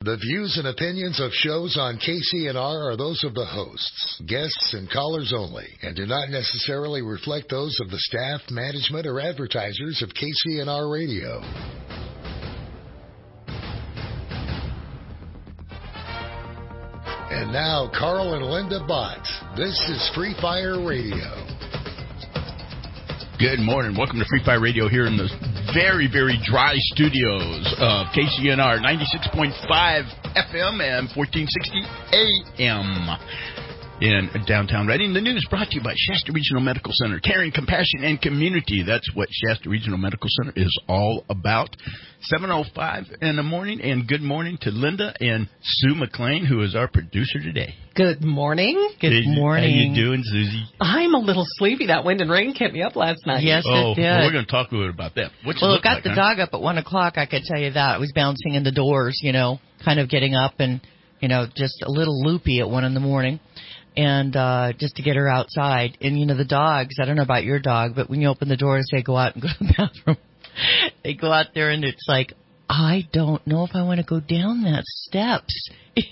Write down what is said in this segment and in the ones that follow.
The views and opinions of shows on KCNR are those of the hosts, guests, and callers only, and do not necessarily reflect those of the staff, management, or advertisers of KCNR Radio. And now, Carl and Linda Bott. This is Free Fire Radio. Good morning. Welcome to Free Fire Radio here in the very, very dry studios of KCNR 96.5 FM and 1460 AM in downtown Reading. The news brought to you by Shasta Regional Medical Center, caring, compassion, and community. That's what Shasta Regional Medical Center is all about. 7:05 in the morning, and good morning to Linda and Sue McLean, who is our producer today. Good morning. Good morning. How you doing, Susie? I'm a little sleepy. That wind and rain kept me up last night. Yes, it did. Well, we're going to talk a little bit about that. Well, it got the dog up at 1 o'clock, I could tell you that. I was bouncing in the doors, kind of getting up and, just a little loopy at 1 in the morning. And just to get her outside. And, the dogs, I don't know about your dog, but when you open the door and say go out and go to the bathroom, they go out there and it's like, I don't know if I want to go down that steps.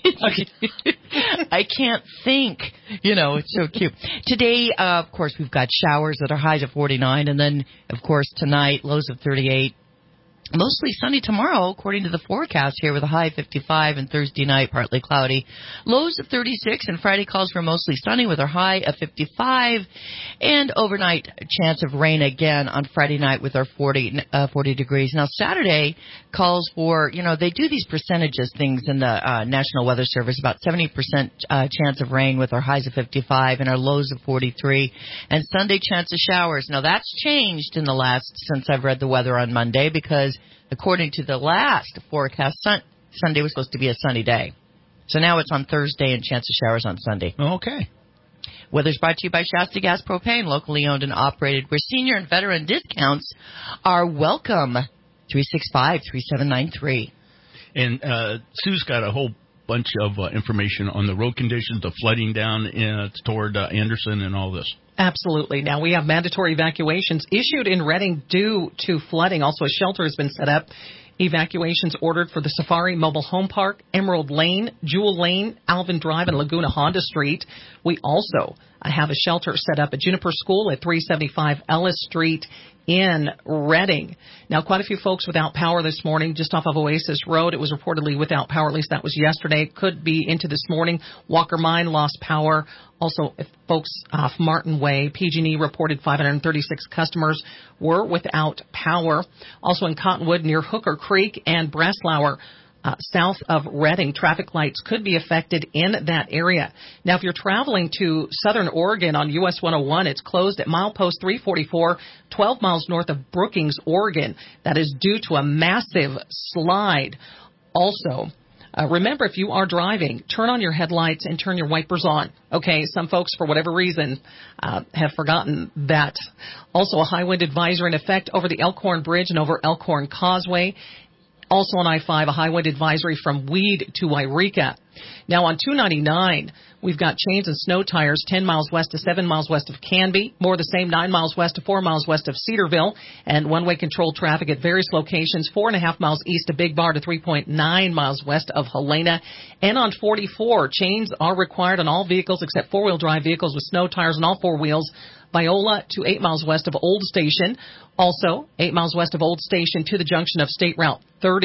I can't think. It's so cute. Today, of course, we've got showers that are highs of 49. And then, of course, tonight, lows of 38. Mostly sunny tomorrow, according to the forecast here, with a high of 55, and Thursday night, partly cloudy. Lows of 36, and Friday calls for mostly sunny with a high of 55, and overnight chance of rain again on Friday night with our 40 degrees. Now, Saturday calls for, they do these percentages things in the National Weather Service, about 70% chance of rain with our highs of 55 and our lows of 43, and Sunday chance of showers. Now, that's changed since I've read the weather on Monday, because according to the last forecast, Sunday was supposed to be a sunny day. So now it's on Thursday and chance of showers on Sunday. Okay. Weather's brought to you by Shasta Gas Propane, locally owned and operated, where senior and veteran discounts are welcome. 365-3793. And Sue's got a whole bunch of information on the road conditions, the flooding down toward Anderson and all this. Absolutely. Now, we have mandatory evacuations issued in Reading due to flooding. Also, a shelter has been set up. Evacuations ordered for the Safari Mobile Home Park, Emerald Lane, Jewel Lane, Alvin Drive, and Laguna Honda Street. We also have a shelter set up at Juniper School at 375 Ellis Street in Reading. Now, quite a few folks without power this morning just off of Oasis Road. It was reportedly without power, at least that was yesterday. Could be into this morning. Walker Mine lost power. Also, folks off Martin Way, PG&E reported 536 customers were without power. Also in Cottonwood near Hooker Creek and Breslauer, south of Reading, traffic lights could be affected in that area. Now, if you're traveling to southern Oregon on US 101, it's closed at milepost 344, 12 miles north of Brookings, Oregon. That is due to a massive slide. Also, remember, if you are driving, turn on your headlights and turn your wipers on. Okay, some folks, for whatever reason, have forgotten that. Also, a high wind advisory in effect over the Elkhorn Bridge and over Elkhorn Causeway. Also on I-5, a high wind advisory from Weed to Wairika. Now on 299, we've got chains and snow tires 10 miles west to 7 miles west of Canby. More of the same 9 miles west to 4 miles west of Cedarville. And one-way controlled traffic at various locations 4.5 miles east of Big Bar to 3.9 miles west of Helena. And on 44, chains are required on all vehicles except four-wheel drive vehicles with snow tires on all four wheels. Viola to 8 miles west of Old Station. Also, 8 miles west of Old Station to the junction of State Route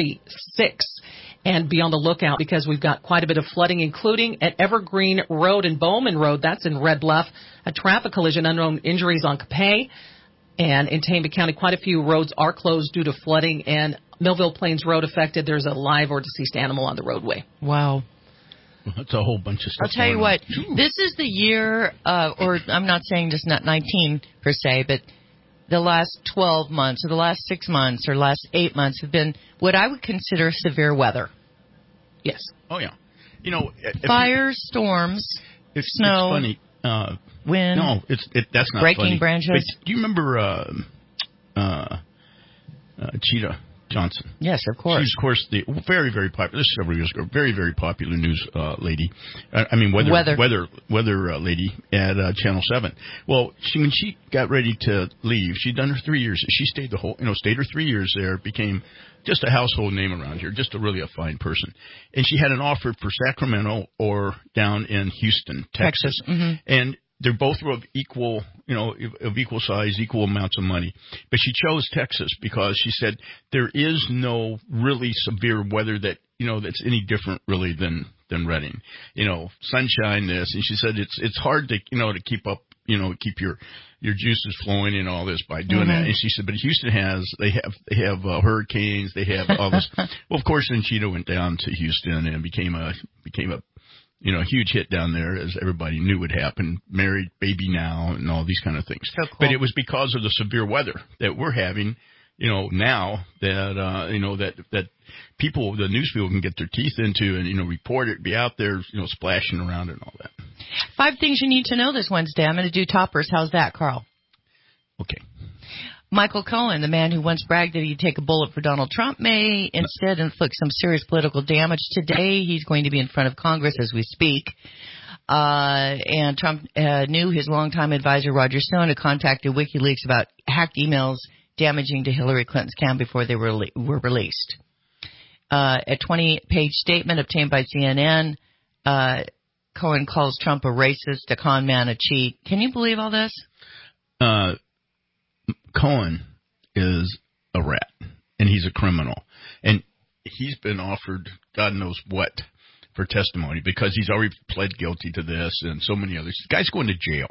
36. And be on the lookout because we've got quite a bit of flooding, including at Evergreen Road and Bowman Road. That's in Red Bluff. A traffic collision, unknown injuries on Capay. And in Tama County, quite a few roads are closed due to flooding. And Millville Plains Road affected. There's a live or deceased animal on the roadway. Wow. That's a whole bunch of stuff. I'll tell you what, this is the year, or I'm not saying just not 19 per se, but the last 12 months or the last 6 months or last 8 months have been what I would consider severe weather. Yes. Oh, yeah. Fires, storms, snow. It's funny. Wind. No, that's not breaking funny. branches. But do you remember Cheetah Johnson. Yes, of course. She's, of course, the very, very popular. This is several years ago. Very, very popular news lady. Weather lady at Channel 7. Well, when she got ready to leave, she'd done her 3 years. She stayed stayed her 3 years there. Became just a household name around here. Just a fine person. And she had an offer for Sacramento or down in Houston, Texas. Mm-hmm. And they're both of equal size, equal amounts of money. But she chose Texas because she said there is no really severe weather that's any different really than Redding. Sunshine this. And she said it's hard to, to keep up, keep your juices flowing and all this by doing that. And she said, but Houston they have hurricanes. They have all this. Well, of course, then Cheetah went down to Houston and became a huge hit down there, as everybody knew would happen. Married, baby now, and all these kind of things. So cool. But it was because of the severe weather that we're having, now that that people, the news people, can get their teeth into and report it, be out there, splashing around and all that. 5 things you need to know this Wednesday. I'm going to do toppers. How's that, Carl? Okay. Michael Cohen, the man who once bragged that he'd take a bullet for Donald Trump, may instead inflict some serious political damage. Today, he's going to be in front of Congress as we speak. And Trump knew his longtime advisor, Roger Stone, had contacted WikiLeaks about hacked emails damaging to Hillary Clinton's account before they were released. A 20-page statement obtained by CNN, Cohen calls Trump a racist, a con man, a cheat. Can you believe all this? Cohen is a rat, and he's a criminal. And he's been offered God knows what for testimony because he's already pled guilty to this and so many others. The guy's going to jail.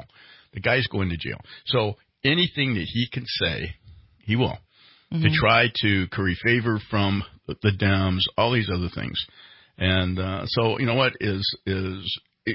So anything that he can say, he will, to try to curry favor from the Dems, all these other things. And so, you know what, you're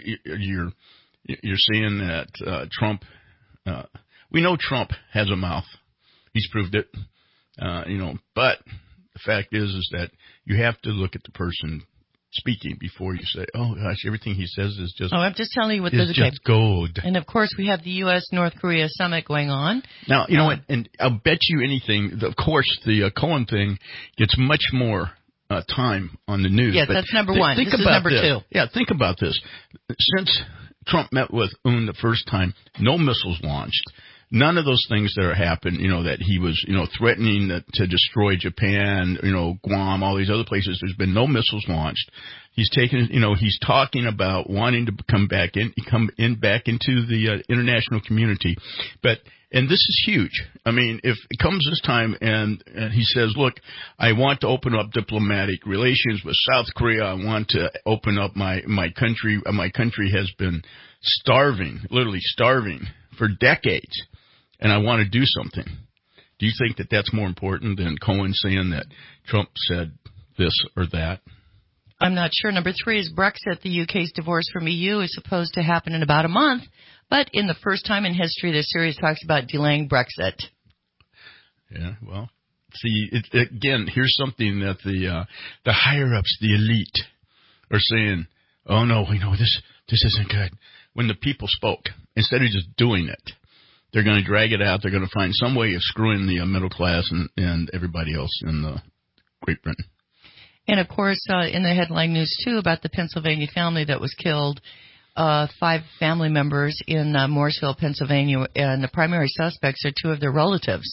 seeing that Trump we know Trump has a mouth. He's proved it, but the fact is that you have to look at the person speaking before you say, oh, gosh, everything he says is just... Oh, I'm just telling you what is just gold. And, of course, we have the U.S.-North Korea summit going on. Now, you know what, and I'll bet you anything, of course, the Cohen thing gets much more time on the news. Yes, that's number one. This is number two. Yeah, think about this. Since Trump met with Un the first time, no missiles launched. None of those things that happened, that he was, threatening to destroy Japan, Guam, all these other places. There's been no missiles launched. He's taken, he's talking about wanting to come back into the international community. And this is huge. I mean, if it comes this time and he says, look, I want to open up diplomatic relations with South Korea. I want to open up my country. My country has been literally starving for decades. And I want to do something. Do you think that that's more important than Cohen saying that Trump said this or that? I'm not sure. Number 3 is Brexit. The UK's divorce from EU is supposed to happen in about a month. But in the first time in history, the series talks about delaying Brexit. Yeah, well, see, again, here's something that the higher-ups, the elite, are saying, oh, no, this isn't good. When the people spoke, instead of just doing it, they're going to drag it out. They're going to find some way of screwing the middle class and everybody else in Great Britain. And, of course, in the headline news, too, about the Pennsylvania family that was killed, 5 family members in Morrisville, Pennsylvania, and the primary suspects are 2 of their relatives.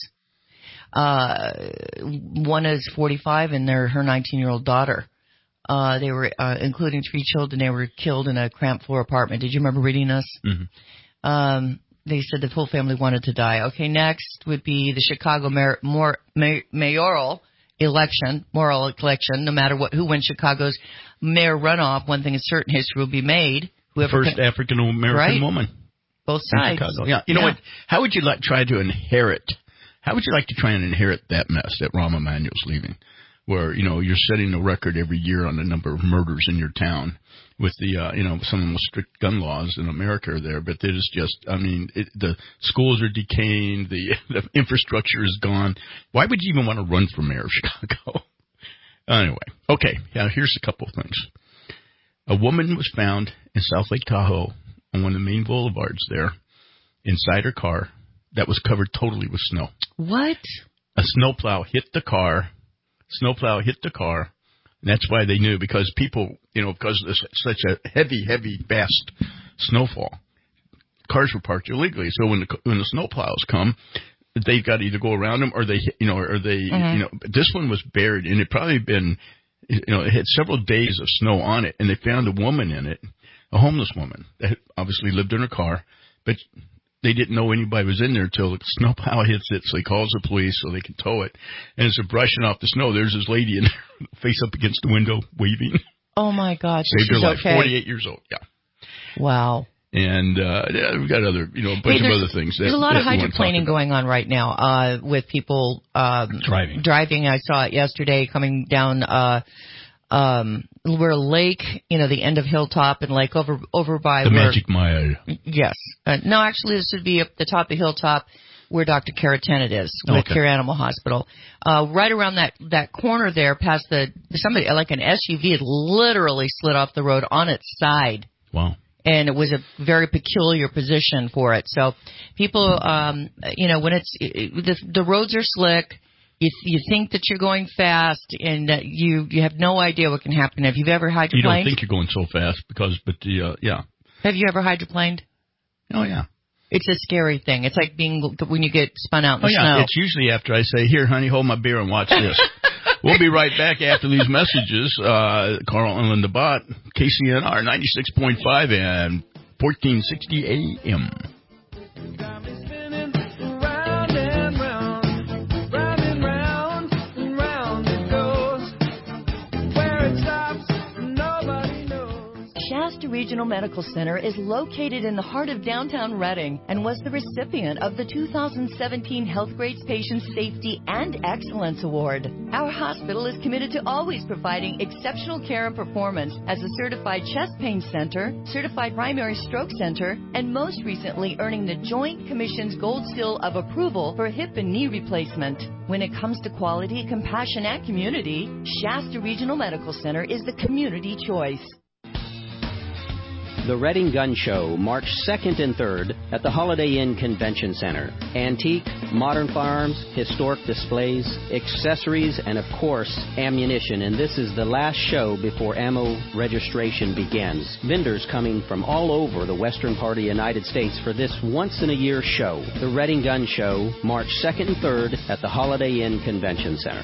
One is 45 and her 19-year-old daughter. They were, including 3 children, they were killed in a cramped floor apartment. Did you remember reading this? Mm-hmm. They said the whole family wanted to die. Okay, next would be the Chicago mayoral election. No matter who wins Chicago's mayor runoff, one thing is certain, history will be made. First African-American woman. Both sides. Yeah. You know what? How would you like to try and inherit that mess that Rahm Emanuel's leaving? Where, you're setting a record every year on the number of murders in your town with some of the most strict gun laws in America are there. But there's just, the schools are decaying, the infrastructure is gone. Why would you even want to run for mayor of Chicago? Anyway, okay, now here's a couple of things. A woman was found in South Lake Tahoe on one of the main boulevards there inside her car that was covered totally with snow. What? A snowplow hit the car. snowplow hit the car. And that's why they knew, because people, because of such a heavy, fast snowfall, cars were parked illegally. So when the snowplows come, they've got to either go around them or this one was buried, and it probably been, it had several days of snow on it, and they found a woman in it, a homeless woman that obviously lived in her car, but they didn't know anybody was in there until the snowplow hits it, so he calls the police so they can tow it. And as they're brushing off the snow, there's this lady in there, face up against the window, waving. Oh, my gosh. Saved her life. Okay. 48 years old, yeah. Wow. And we've got other, a bunch of other things. There's a lot of hydroplaning going on right now with people driving. I saw it yesterday coming down where Lake, the end of Hilltop and Lake over by the Magic Mile. Yes. No, actually, this would be up the top of Hilltop where Dr. Kara Tennant is with Care Animal Hospital. Right around that corner there, past somebody like an SUV had literally slid off the road on its side. Wow. And it was a very peculiar position for it. So people, when it's the roads are slick. You think that you're going fast, and you have no idea what can happen. Have you ever hydroplaned? You don't think you're going so fast yeah. Have you ever hydroplaned? Oh, yeah. It's a scary thing. It's like when you get spun out in the snow. It's usually after I say, here, honey, hold my beer and watch this. We'll be right back after these messages. Carl and Linda Bott, KCNR 96.5 and 1460 AM. Shasta Regional Medical Center is located in the heart of downtown Reading and was the recipient of the 2017 Healthgrades Patient Safety and Excellence Award. Our hospital is committed to always providing exceptional care and performance as a certified chest pain center, certified primary stroke center, and most recently earning the Joint Commission's Gold Seal of Approval for hip and knee replacement. When it comes to quality, compassion, and community, Shasta Regional Medical Center is the community choice. The Reading Gun Show, March 2nd and 3rd at the Holiday Inn Convention Center. Antique, modern firearms, historic displays, accessories, and of course, ammunition. And this is the last show before ammo registration begins. Vendors coming from all over the western part of the United States for this once-in-a-year show. The Reading Gun Show, March 2nd and 3rd at the Holiday Inn Convention Center.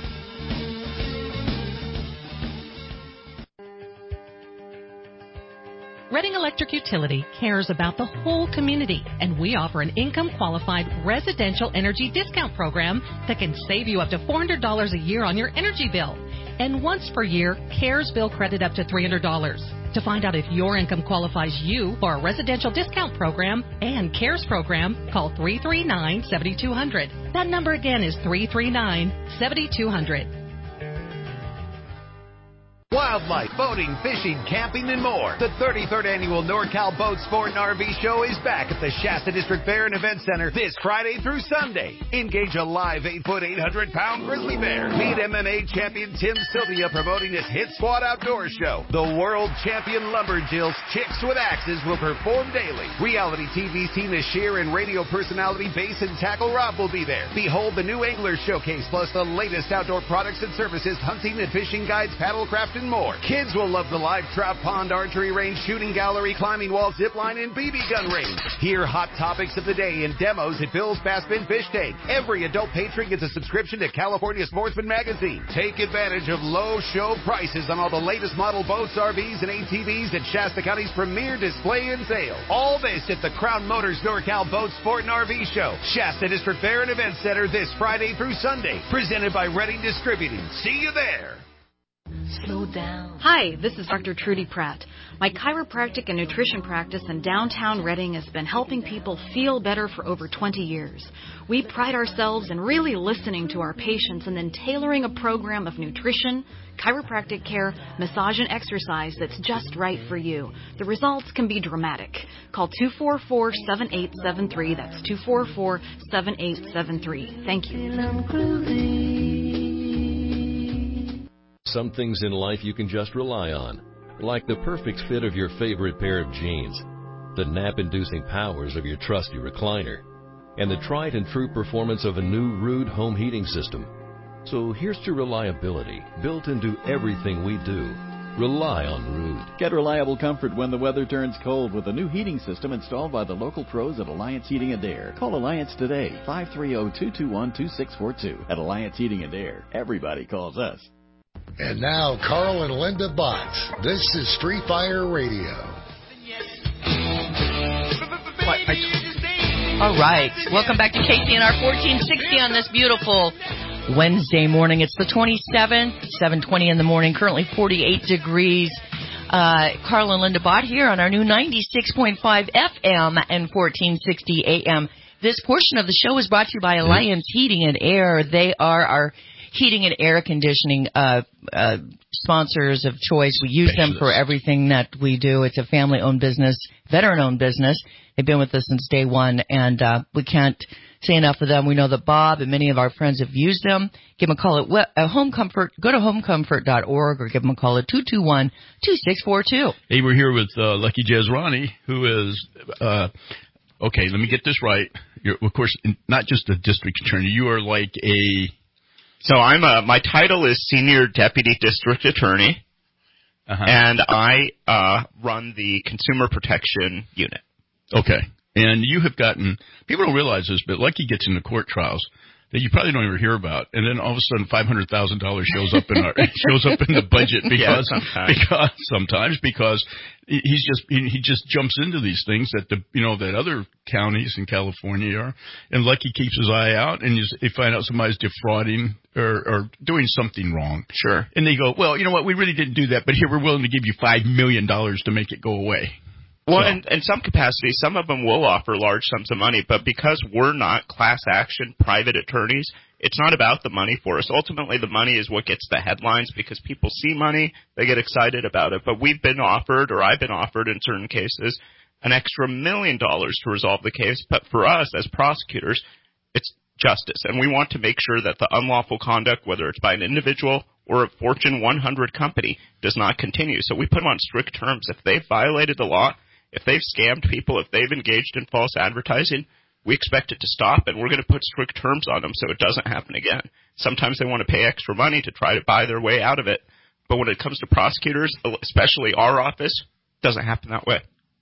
Reading Electric Utility cares about the whole community, and we offer an income-qualified residential energy discount program that can save you up to $400 a year on your energy bill. And once per year, CARES bill credit up to $300. To find out if your income qualifies you for a residential discount program and CARES program, call 339-7200. That number again is 339-7200. Wildlife, boating, fishing, camping, and more. The 33rd Annual NorCal Boat Sport and RV Show is back at the Shasta District Fair and Event Center this Friday through Sunday. Engage a live 8-foot, 800-pound grizzly bear. Meet MMA champion Tim Sylvia promoting his Hit Squad Outdoor Show. The world champion Lumberjills, Chicks with Axes, will perform daily. Reality TV's Tina Shear and radio personality Basin Tackle Rob will be there. Behold the new Angler Showcase, plus the latest outdoor products and services, hunting and fishing guides, paddlecraft, and more. Kids will love the live trout pond, archery range, shooting gallery, climbing wall, zip line, and BB gun range. Hear hot topics of the day and demos at Bill's Bassman Fish Tank. Every adult patron gets a subscription to California Sportsman Magazine. Take advantage of low show prices on all the latest model boats, RVs, and ATVs at Shasta County's premier display and sale. All this at the Crown Motors NorCal Boat Sport and RV Show, Shasta District Fair and Event Center this Friday through Sunday. Presented by Reading Distributing. See you there. Slow down. Hi, this is Dr. Trudy Pratt. My chiropractic and nutrition practice in downtown Reading has been helping people feel better for over 20 years. We pride ourselves in really listening to our patients and then tailoring a program of nutrition, chiropractic care, massage, and exercise that's just right for you. The results can be dramatic. Call 244-7873. That's 244-7873. Thank you. Some things in life you can just rely on, like the perfect fit of your favorite pair of jeans, the nap-inducing powers of your trusty recliner, and the tried and true performance of a new Ruud home heating system. So here's to reliability, built into everything we do. Rely on Ruud. Get reliable comfort when the weather turns cold with a new heating system installed by the local pros at Alliance Heating and Air. Call Alliance today, 530-221-2642. At Alliance Heating and Air, everybody calls us. And now, Carl and Linda Botts. This is Free Fire Radio. All right. Welcome back to KCNR 1460 on this beautiful Wednesday morning. It's the 27th, 7:20 in the morning, currently 48 degrees. Carl and Linda Bott here on our new 96.5 FM and 1460 AM. This portion of the show is brought to you by Alliance Heating and Air. They are our heating and air conditioning sponsors of choice. We use them for everything that we do. It's a family-owned business, veteran-owned business. They've been with us since day one, and we can't say enough of them. We know that Bob and many of our friends have used them. Give them a call at Home Comfort. Go to homecomfort.org or give them a call at 221-2642. Hey, we're here with Lucky Jezrani, who is, okay, let me get this right. You're, of course, not just a district attorney. You are like a... So my title is Senior Deputy District Attorney, and I run the Consumer Protection Unit. Okay. And you have gotten, people don't realize this, but Lucky gets into court trials that you probably don't ever hear about, and then all of a sudden $500,000 shows up in the budget because he just jumps into these things that that other counties in California are, and Lucky keeps his eye out, and they find out somebody's defrauding or doing something wrong. Sure. And they go, well, you know what, we really didn't do that, but here we're willing to give you $5 million to make it go away. Well, in some capacity, some of them will offer large sums of money, but because we're not class action private attorneys, it's not about the money for us. Ultimately, the money is what gets the headlines because people see money, they get excited about it. But we've been offered, or I've been offered in certain cases, an extra $1 million to resolve the case. But for us as prosecutors, it's justice. And we want to make sure that the unlawful conduct, whether it's by an individual or a Fortune 100 company, does not continue. So we put them on strict terms. If they've violated the law, if they've scammed people, if they've engaged in false advertising, we expect it to stop, and we're going to put strict terms on them so it doesn't happen again. Sometimes they want to pay extra money to try to buy their way out of it. But when it comes to prosecutors, especially our office, it doesn't happen that way.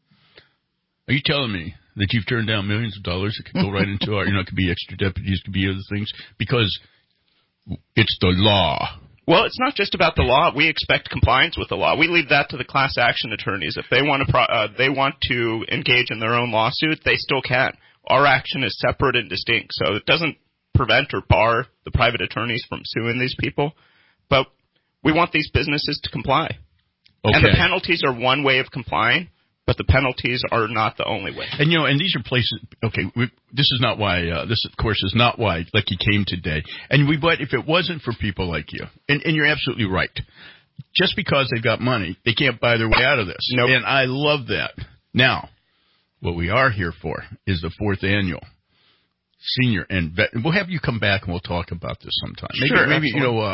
Are you telling me that you've turned down millions of dollars that could go right into our, it could be extra deputies, could be other things, because it's the law? Well, it's not just about the law. We expect compliance with the law. We leave that to the class action attorneys. If they want to engage in their own lawsuit, they still can. Our action is separate and distinct, so it doesn't prevent or bar the private attorneys from suing these people. But we want these businesses to comply. Okay. And the penalties are one way of complying, but the penalties are not the only way. And, and these are places, okay, this is not why, this, of course, is not why Lucky came today. But if it wasn't for people like you, and you're absolutely right, just because they've got money, they can't buy their way out of this. Nope. And I love that. Now, what we are here for is the 4th annual senior and vet. We'll have you come back and we'll talk about this sometime. Maybe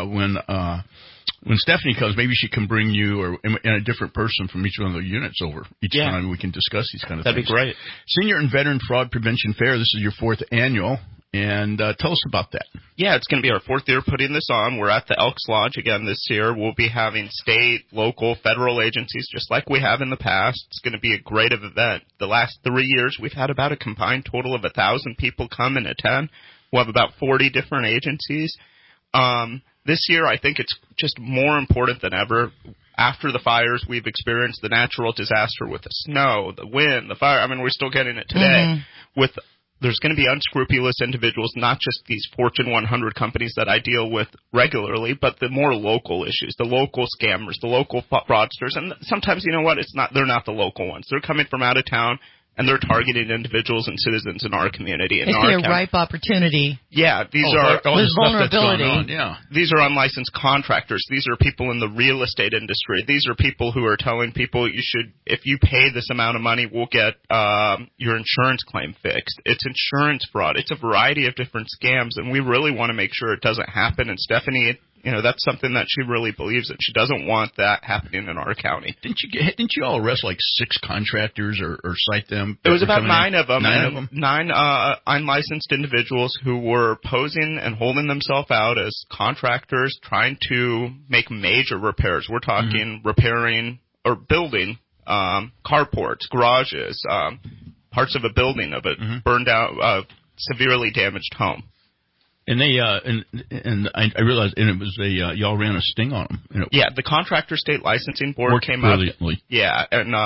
when Stephanie comes, maybe she can bring you and a different person from each one of the units over each time. We can discuss these kind of things. That'd be great. Senior and Veteran Fraud Prevention Fair. This is your 4th annual. And tell us about that. Yeah, it's going to be our 4th year putting this on. We're at the Elks Lodge again this year. We'll be having state, local, federal agencies just like we have in the past. It's going to be a great event. The last 3 years, we've had about a combined total of 1,000 people come and attend. We'll have about 40 different agencies. This year, I think it's just more important than ever. After the fires, we've experienced the natural disaster with the snow, the wind, the fire. I mean, we're still getting it today. There's going to be unscrupulous individuals, not just these Fortune 100 companies that I deal with regularly, but the more local issues, the local scammers, the local fraudsters. And sometimes, they're not the local ones. They're coming from out of town, and they're targeting individuals and citizens in our community. It's a ripe opportunity. Yeah, there's vulnerability. These are unlicensed contractors. These are people in the real estate industry. These are people who are telling people if you pay this amount of money, we'll get your insurance claim fixed. It's insurance fraud. It's a variety of different scams, and we really want to make sure it doesn't happen. And Stephanie that's something that she really believes in. She doesn't want that happening in our county. Didn't you all arrest like 6 contractors or cite them? It was about 9 of them. 9 of them? 9 unlicensed individuals who were posing and holding themselves out as contractors trying to make major repairs. We're talking repairing or building carports, garages, parts of a building of a burned out, severely damaged home. And they and I realized, and it was y'all ran a sting on them. Yeah, the Contractor State Licensing Board came up. Brilliantly. Yeah, and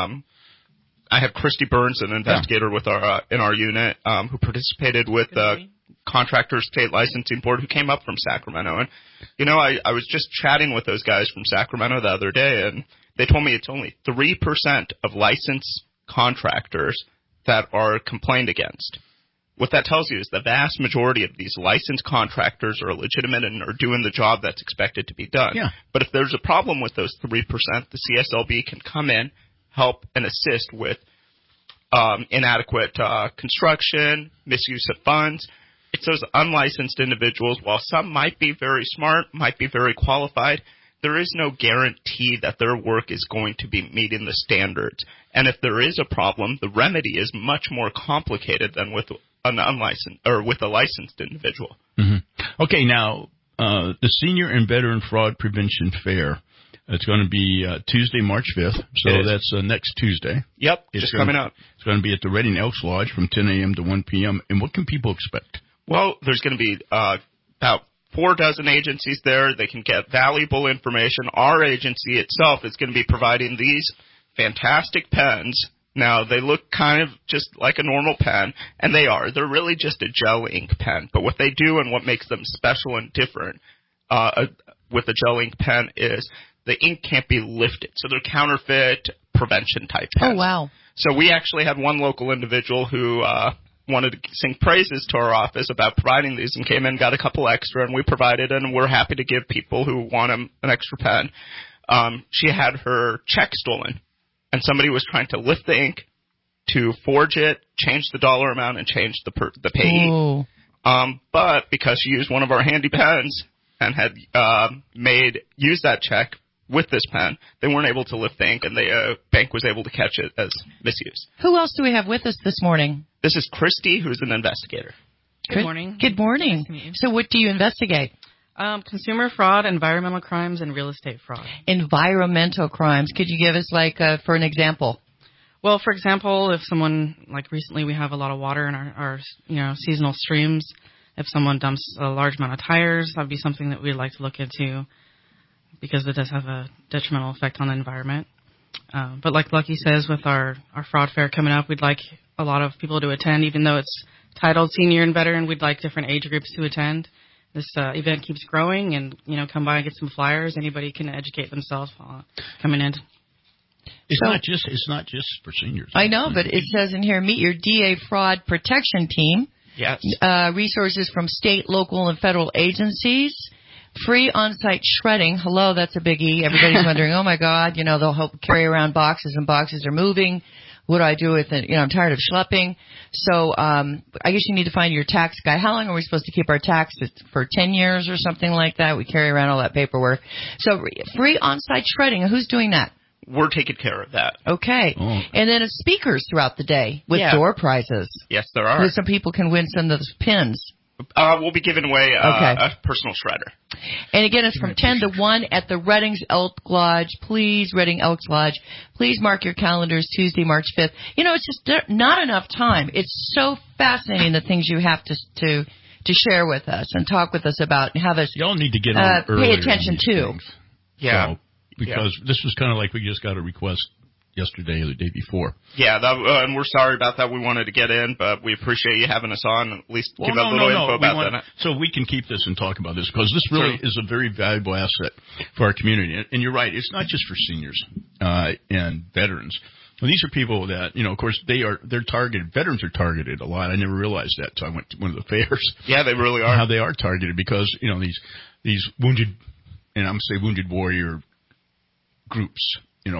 I have Christy Burns, an investigator with our in our unit, who participated with the Contractor State Licensing Board, who came up from Sacramento. And I was just chatting with those guys from Sacramento the other day, and they told me it's only 3% of licensed contractors that are complained against. What that tells you is the vast majority of these licensed contractors are legitimate and are doing the job that's expected to be done. Yeah. But if there's a problem with those 3%, the CSLB can come in, help, and assist with inadequate construction, misuse of funds. It's those unlicensed individuals. While some might be very smart, might be very qualified, there is no guarantee that their work is going to be meeting the standards. And if there is a problem, the remedy is much more complicated than with an unlicensed or with a licensed individual. Okay, now the Senior and Veteran Fraud Prevention Fair. It's going to be Tuesday, March 5th. So that's next Tuesday. Yep, just coming up. It's going to be at the Reading Elks Lodge from 10 a.m. to 1 p.m. And what can people expect? Well, there's going to be about 4 dozen agencies there. They can get valuable information. Our agency itself is going to be providing these fantastic pens. Now, they look kind of just like a normal pen, and they are. They're really just a gel ink pen. But what they do and what makes them special and different with a gel ink pen is the ink can't be lifted. So they're counterfeit prevention type pens. Oh, wow. So we actually had one local individual who wanted to sing praises to our office about providing these and came in and got a couple extra, and we provided, and we're happy to give people who want an extra pen. She had her check stolen. And somebody was trying to lift the ink to forge it, change the dollar amount, and change the payee. But because she used one of our handy pens and had used that check with this pen, they weren't able to lift the ink, and the bank was able to catch it as misuse. Who else do we have with us this morning? This is Christy, who's an investigator. Good morning. Good morning. Nice to meet you. So what do you investigate? Consumer fraud, environmental crimes, and real estate fraud. Environmental crimes. Could you give us, for an example? Well, for example, if someone, recently we have a lot of water in our seasonal streams. If someone dumps a large amount of tires, that would be something that we'd like to look into because it does have a detrimental effect on the environment. But like Lucky says, with our fraud fair coming up, we'd like a lot of people to attend, even though it's titled Senior and Veteran. We'd like different age groups to attend. This event keeps growing, and come by and get some flyers. Anybody can educate themselves coming in. It's not just for seniors. I know, but it says in here, meet your DA fraud protection team. Yes. Resources from state, local, and federal agencies. Free on-site shredding. Hello, that's a biggie. Everybody's wondering, oh my God, they'll help carry around boxes, and boxes are moving. What do I do with it? I'm tired of schlepping. So I guess you need to find your tax guy. How long are we supposed to keep our taxes? For 10 years or something like that? We carry around all that paperwork. So free on-site shredding. Who's doing that? We're taking care of that. Okay. Oh. And then speakers throughout the day with door prizes. Yes, there are. Some people can win some of those pins. We'll be giving away a personal shredder. And again, it's from 10 to 1 at the Redding's Elk Lodge. Please, Reading Elks Lodge, please mark your calendars Tuesday, March 5th. It's just not enough time. It's so fascinating the things you have to share with us and talk with us about and have us y'all need to get on pay attention to. Things. Yeah. So, because this was kind of like we just got a request yesterday or the day before. Yeah, and we're sorry about that. We wanted to get in, but we appreciate you having us on and at least give a little info about that. So we can keep this and talk about this because this really is a very valuable asset for our community. And you're right, it's not just for seniors and veterans. Well, these are people that, of course, they're targeted. Veterans are targeted a lot. I never realized that until I went to one of the fairs. Yeah, they really are. How they are targeted because, these wounded, and I'm going to say wounded warrior groups,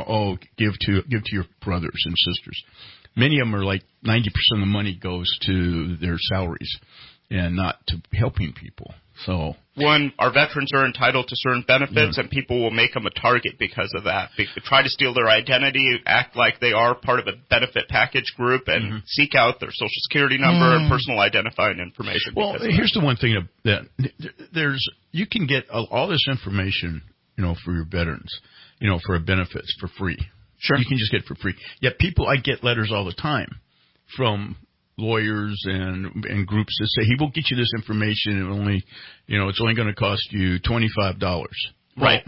give to your brothers and sisters. Many of them are like 90% of the money goes to their salaries. and not to helping people. So when our veterans are entitled to certain benefits, and people will make them a target because of that. They try to steal their identity, act like they are part of a benefit package group, and seek out their Social Security number and personal identifying information. Well, here's the one thing that you can get all this information, for your veterans, for benefits for free. Sure. You can just get it for free. Yet I get letters all the time from lawyers and groups that say he will get you this information and only, it's only going to cost you $25. Right.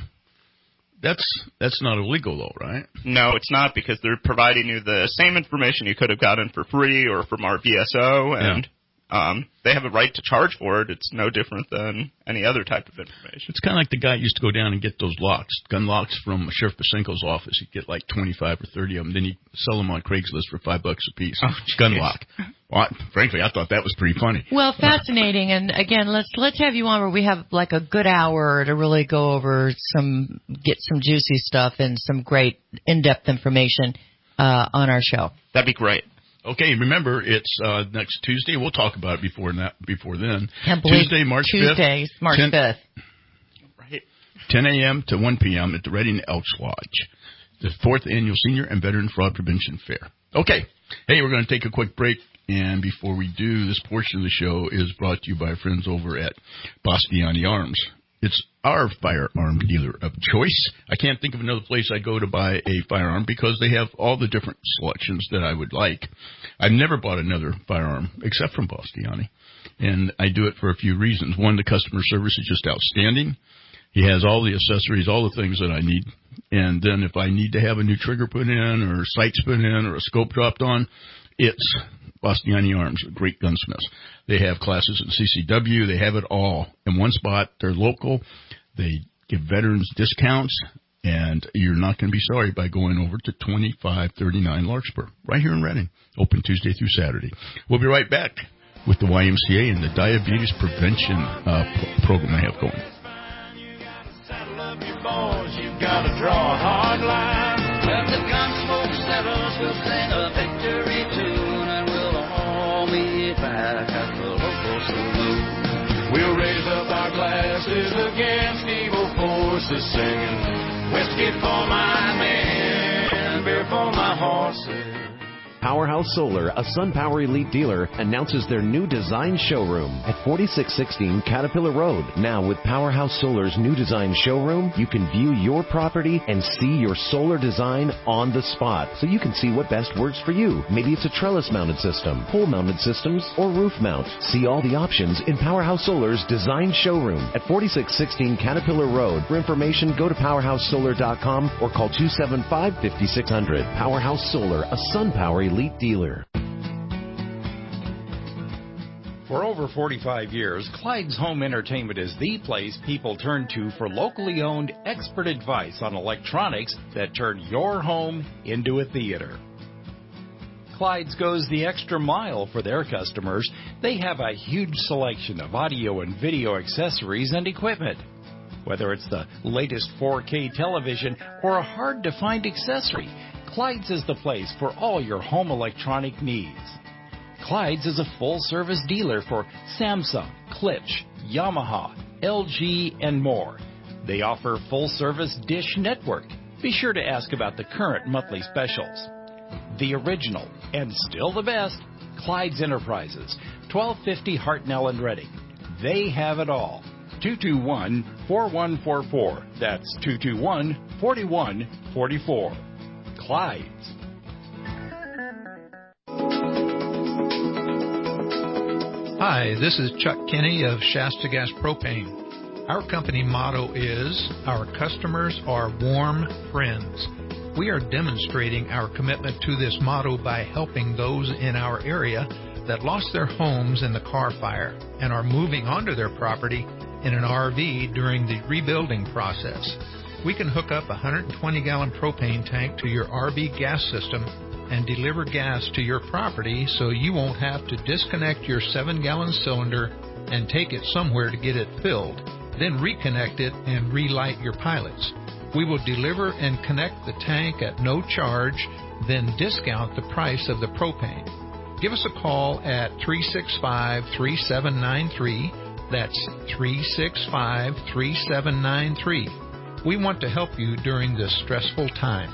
That's not illegal though, right? No, it's not, because they're providing you the same information you could have gotten for free or from our VSO, and they have a right to charge for it. It's no different than any other type of information. It's kind of like the guy used to go down and get those gun locks from Sheriff Pasinko's office. He'd get like 25 or 30 of them. Then he'd sell them on Craigslist for $5 a piece. Oh, gun lock. Well, frankly, I thought that was pretty funny. Well, fascinating. And again, let's have you on where we have like a good hour to really go over get some juicy stuff and some great in-depth information on our show. That'd be great. Okay, remember, it's next Tuesday. We'll talk about it before then. Can't believe Tuesday, March 5th. Right. 10 a.m. to 1 p.m. at the Reading Elks Lodge, the 4th Annual Senior and Veteran Fraud Prevention Fair. Okay. Hey, we're going to take a quick break, and before we do, this portion of the show is brought to you by our friends over at Bastiani Arms. It's our firearm dealer of choice. I can't think of another place I go to buy a firearm because they have all the different selections that I would like. I've never bought another firearm except from Bastiani, and I do it for a few reasons. One, the customer service is just outstanding. He has all the accessories, all the things that I need. And then if I need to have a new trigger put in or sights put in or a scope dropped on, it's Bastiani Arms, great gunsmiths. They have classes in CCW. They have it all in one spot. They're local. They give veterans discounts, and you're not going to be sorry by going over to 2539 Larkspur, right here in Reading, open Tuesday through Saturday. We'll be right back with the YMCA and the diabetes prevention program they have going. You've got to draw a hard line. When the gunsmoke settles, we'll sing a victory tune, and we'll all meet back at the local saloon. We'll raise up our glasses against evil forces, singing whiskey for my men, beer for my horses. Powerhouse Solar, a SunPower Elite dealer, announces their new design showroom at 4616 Caterpillar Road. Now, with Powerhouse Solar's new design showroom, you can view your property and see your solar design on the spot, so you can see what best works for you. Maybe it's a trellis-mounted system, pole-mounted systems, or roof mount. See all the options in Powerhouse Solar's design showroom at 4616 Caterpillar Road. For information, go to powerhousesolar.com or call 275-5600. Powerhouse Solar, a SunPower Elite dealer. For over 45 years, Clyde's Home Entertainment is the place people turn to for locally owned expert advice on electronics that turn your home into a theater. Clyde's goes the extra mile for their customers. They have a huge selection of audio and video accessories and equipment. Whether it's the latest 4K television or a hard-to-find accessory, Clyde's is the place for all your home electronic needs. Clyde's is a full-service dealer for Samsung, Klipsch, Yamaha, LG, and more. They offer full-service Dish Network. Be sure to ask about the current monthly specials. The original, and still the best, Clyde's Enterprises, 1250 Hartnell and Reading. They have it all. 221-4144. That's 221-4144. Clyde's. Hi, this is Chuck Kinney of Shasta Gas Propane. Our company motto is, our customers are warm friends. We are demonstrating our commitment to this motto by helping those in our area that lost their homes in the Carr Fire and are moving onto their property in an RV during the rebuilding process. We can hook up a 120-gallon propane tank to your RV gas system and deliver gas to your property so you won't have to disconnect your 7-gallon cylinder and take it somewhere to get it filled, then reconnect it and relight your pilots. We will deliver and connect the tank at no charge, then discount the price of the propane. Give us a call at 365-3793. That's 365-3793. We want to help you during this stressful time.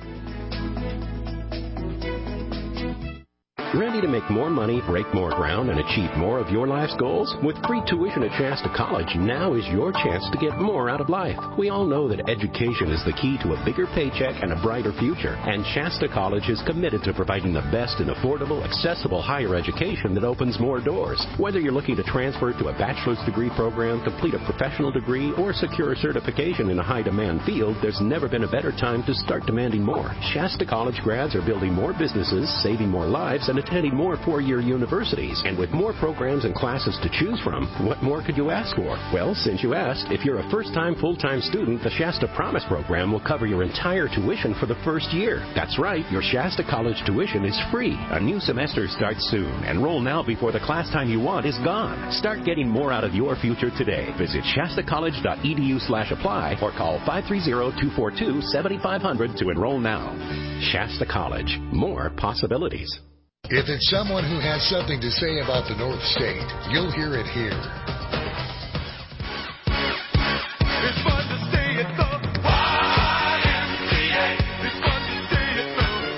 Ready to make more money, break more ground, and achieve more of your life's goals? With free tuition at Shasta College, now is your chance to get more out of life. We all know that education is the key to a bigger paycheck and a brighter future, and Shasta College is committed to providing the best in affordable, accessible higher education that opens more doors. Whether you're looking to transfer to a bachelor's degree program, complete a professional degree, or secure a certification in a high-demand field, there's never been a better time to start demanding more. Shasta College grads are building more businesses, saving more lives, and attending more four-year universities. And with more programs and classes to choose from, what more could you ask for? Well, since you asked, if you're a first-time full-time student, the Shasta Promise program will cover your entire tuition for the first year. That's right, your Shasta College tuition is free. A new semester starts soon. Enroll now before the class time you want is gone. Start getting more out of your future today. Visit shastacollege.edu/apply or call 530-242-7500 to enroll now. Shasta College. More possibilities. If it's someone who has something to say about the North State, you'll hear it here. It's fun to stay at the YMCA. It's fun to stay at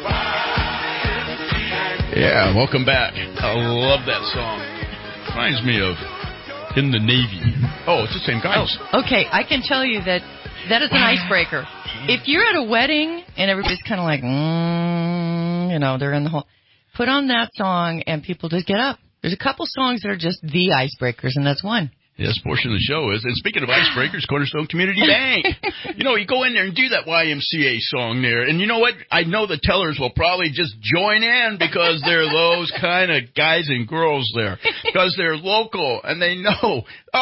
the YMCA. Yeah, welcome back. I love that song. Reminds me of In the Navy. Oh, it's the same guys. Oh, okay, I can tell you that is an icebreaker. If you're at a wedding and everybody's kind of like, they're in the whole... Put on that song, and people just get up. There's a couple songs that are just the icebreakers, and that's one. This portion of the show is, and speaking of icebreakers, Cornerstone Community Bank. You go in there and do that YMCA song there, and you know what? I know the tellers will probably just join in because they're those kind of guys and girls there, because they're local, and they know,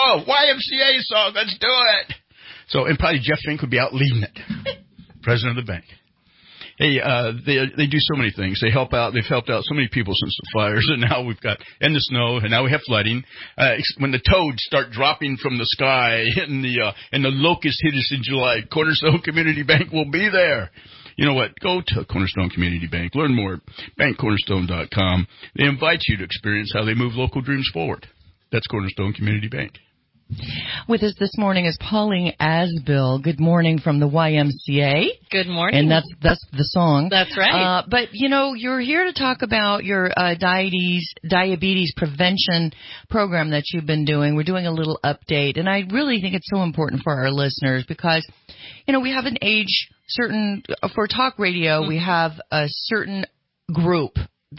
YMCA song, let's do it. So, and probably Jeff Fink would be out leading it, president of the bank. Hey, they do so many things. They've helped out so many people since the fires, and now and the snow, and now we have flooding. When the toads start dropping from the sky and the locusts hit us in July, Cornerstone Community Bank will be there. You know what? Go to Cornerstone Community Bank. Learn more at bankcornerstone.com. They invite you to experience how they move local dreams forward. That's Cornerstone Community Bank. With us this morning is Pauline Asbill. Good morning from the YMCA. Good morning. And that's the song. That's right. But, you're here to talk about your diabetes prevention program that you've been doing. We're doing a little update. And I really think it's so important for our listeners because, we have an age certain, for talk radio, we have a certain group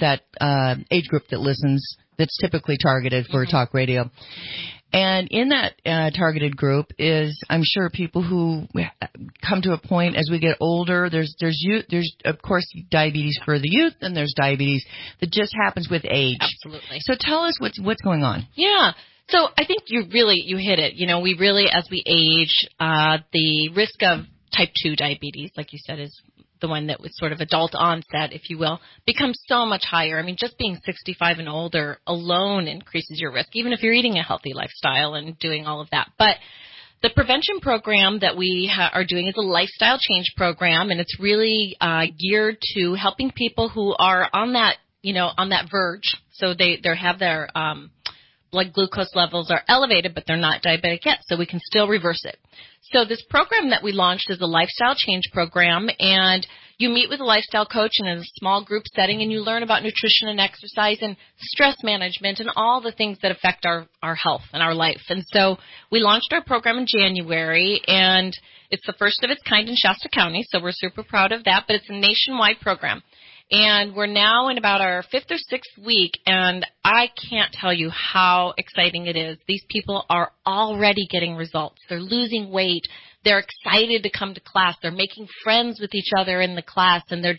age group that listens, that's typically targeted for talk radio. And in that targeted group is, I'm sure, people who come to a point as we get older. There's of course diabetes for the youth, and there's diabetes that just happens with age. Absolutely. So tell us what's going on. Yeah. So I think you hit it. We really, as we age, the risk of type 2 diabetes, like you said, is the one that was sort of adult onset, if you will, becomes so much higher. I mean, just being 65 and older alone increases your risk, even if you're eating a healthy lifestyle and doing all of that. But the prevention program that we are doing is a lifestyle change program, and it's really geared to helping people who are on that verge. So they have their blood glucose levels are elevated, but they're not diabetic yet, so we can still reverse it. So this program that we launched is a lifestyle change program, and you meet with a lifestyle coach in a small group setting, and you learn about nutrition and exercise and stress management and all the things that affect our health and our life. And so we launched our program in January, and it's the first of its kind in Shasta County, so we're super proud of that, but it's a nationwide program. And we're now in about our 5th or 6th week, and I can't tell you how exciting it is. These people are already getting results. They're losing weight. They're excited to come to class. They're making friends with each other in the class, and we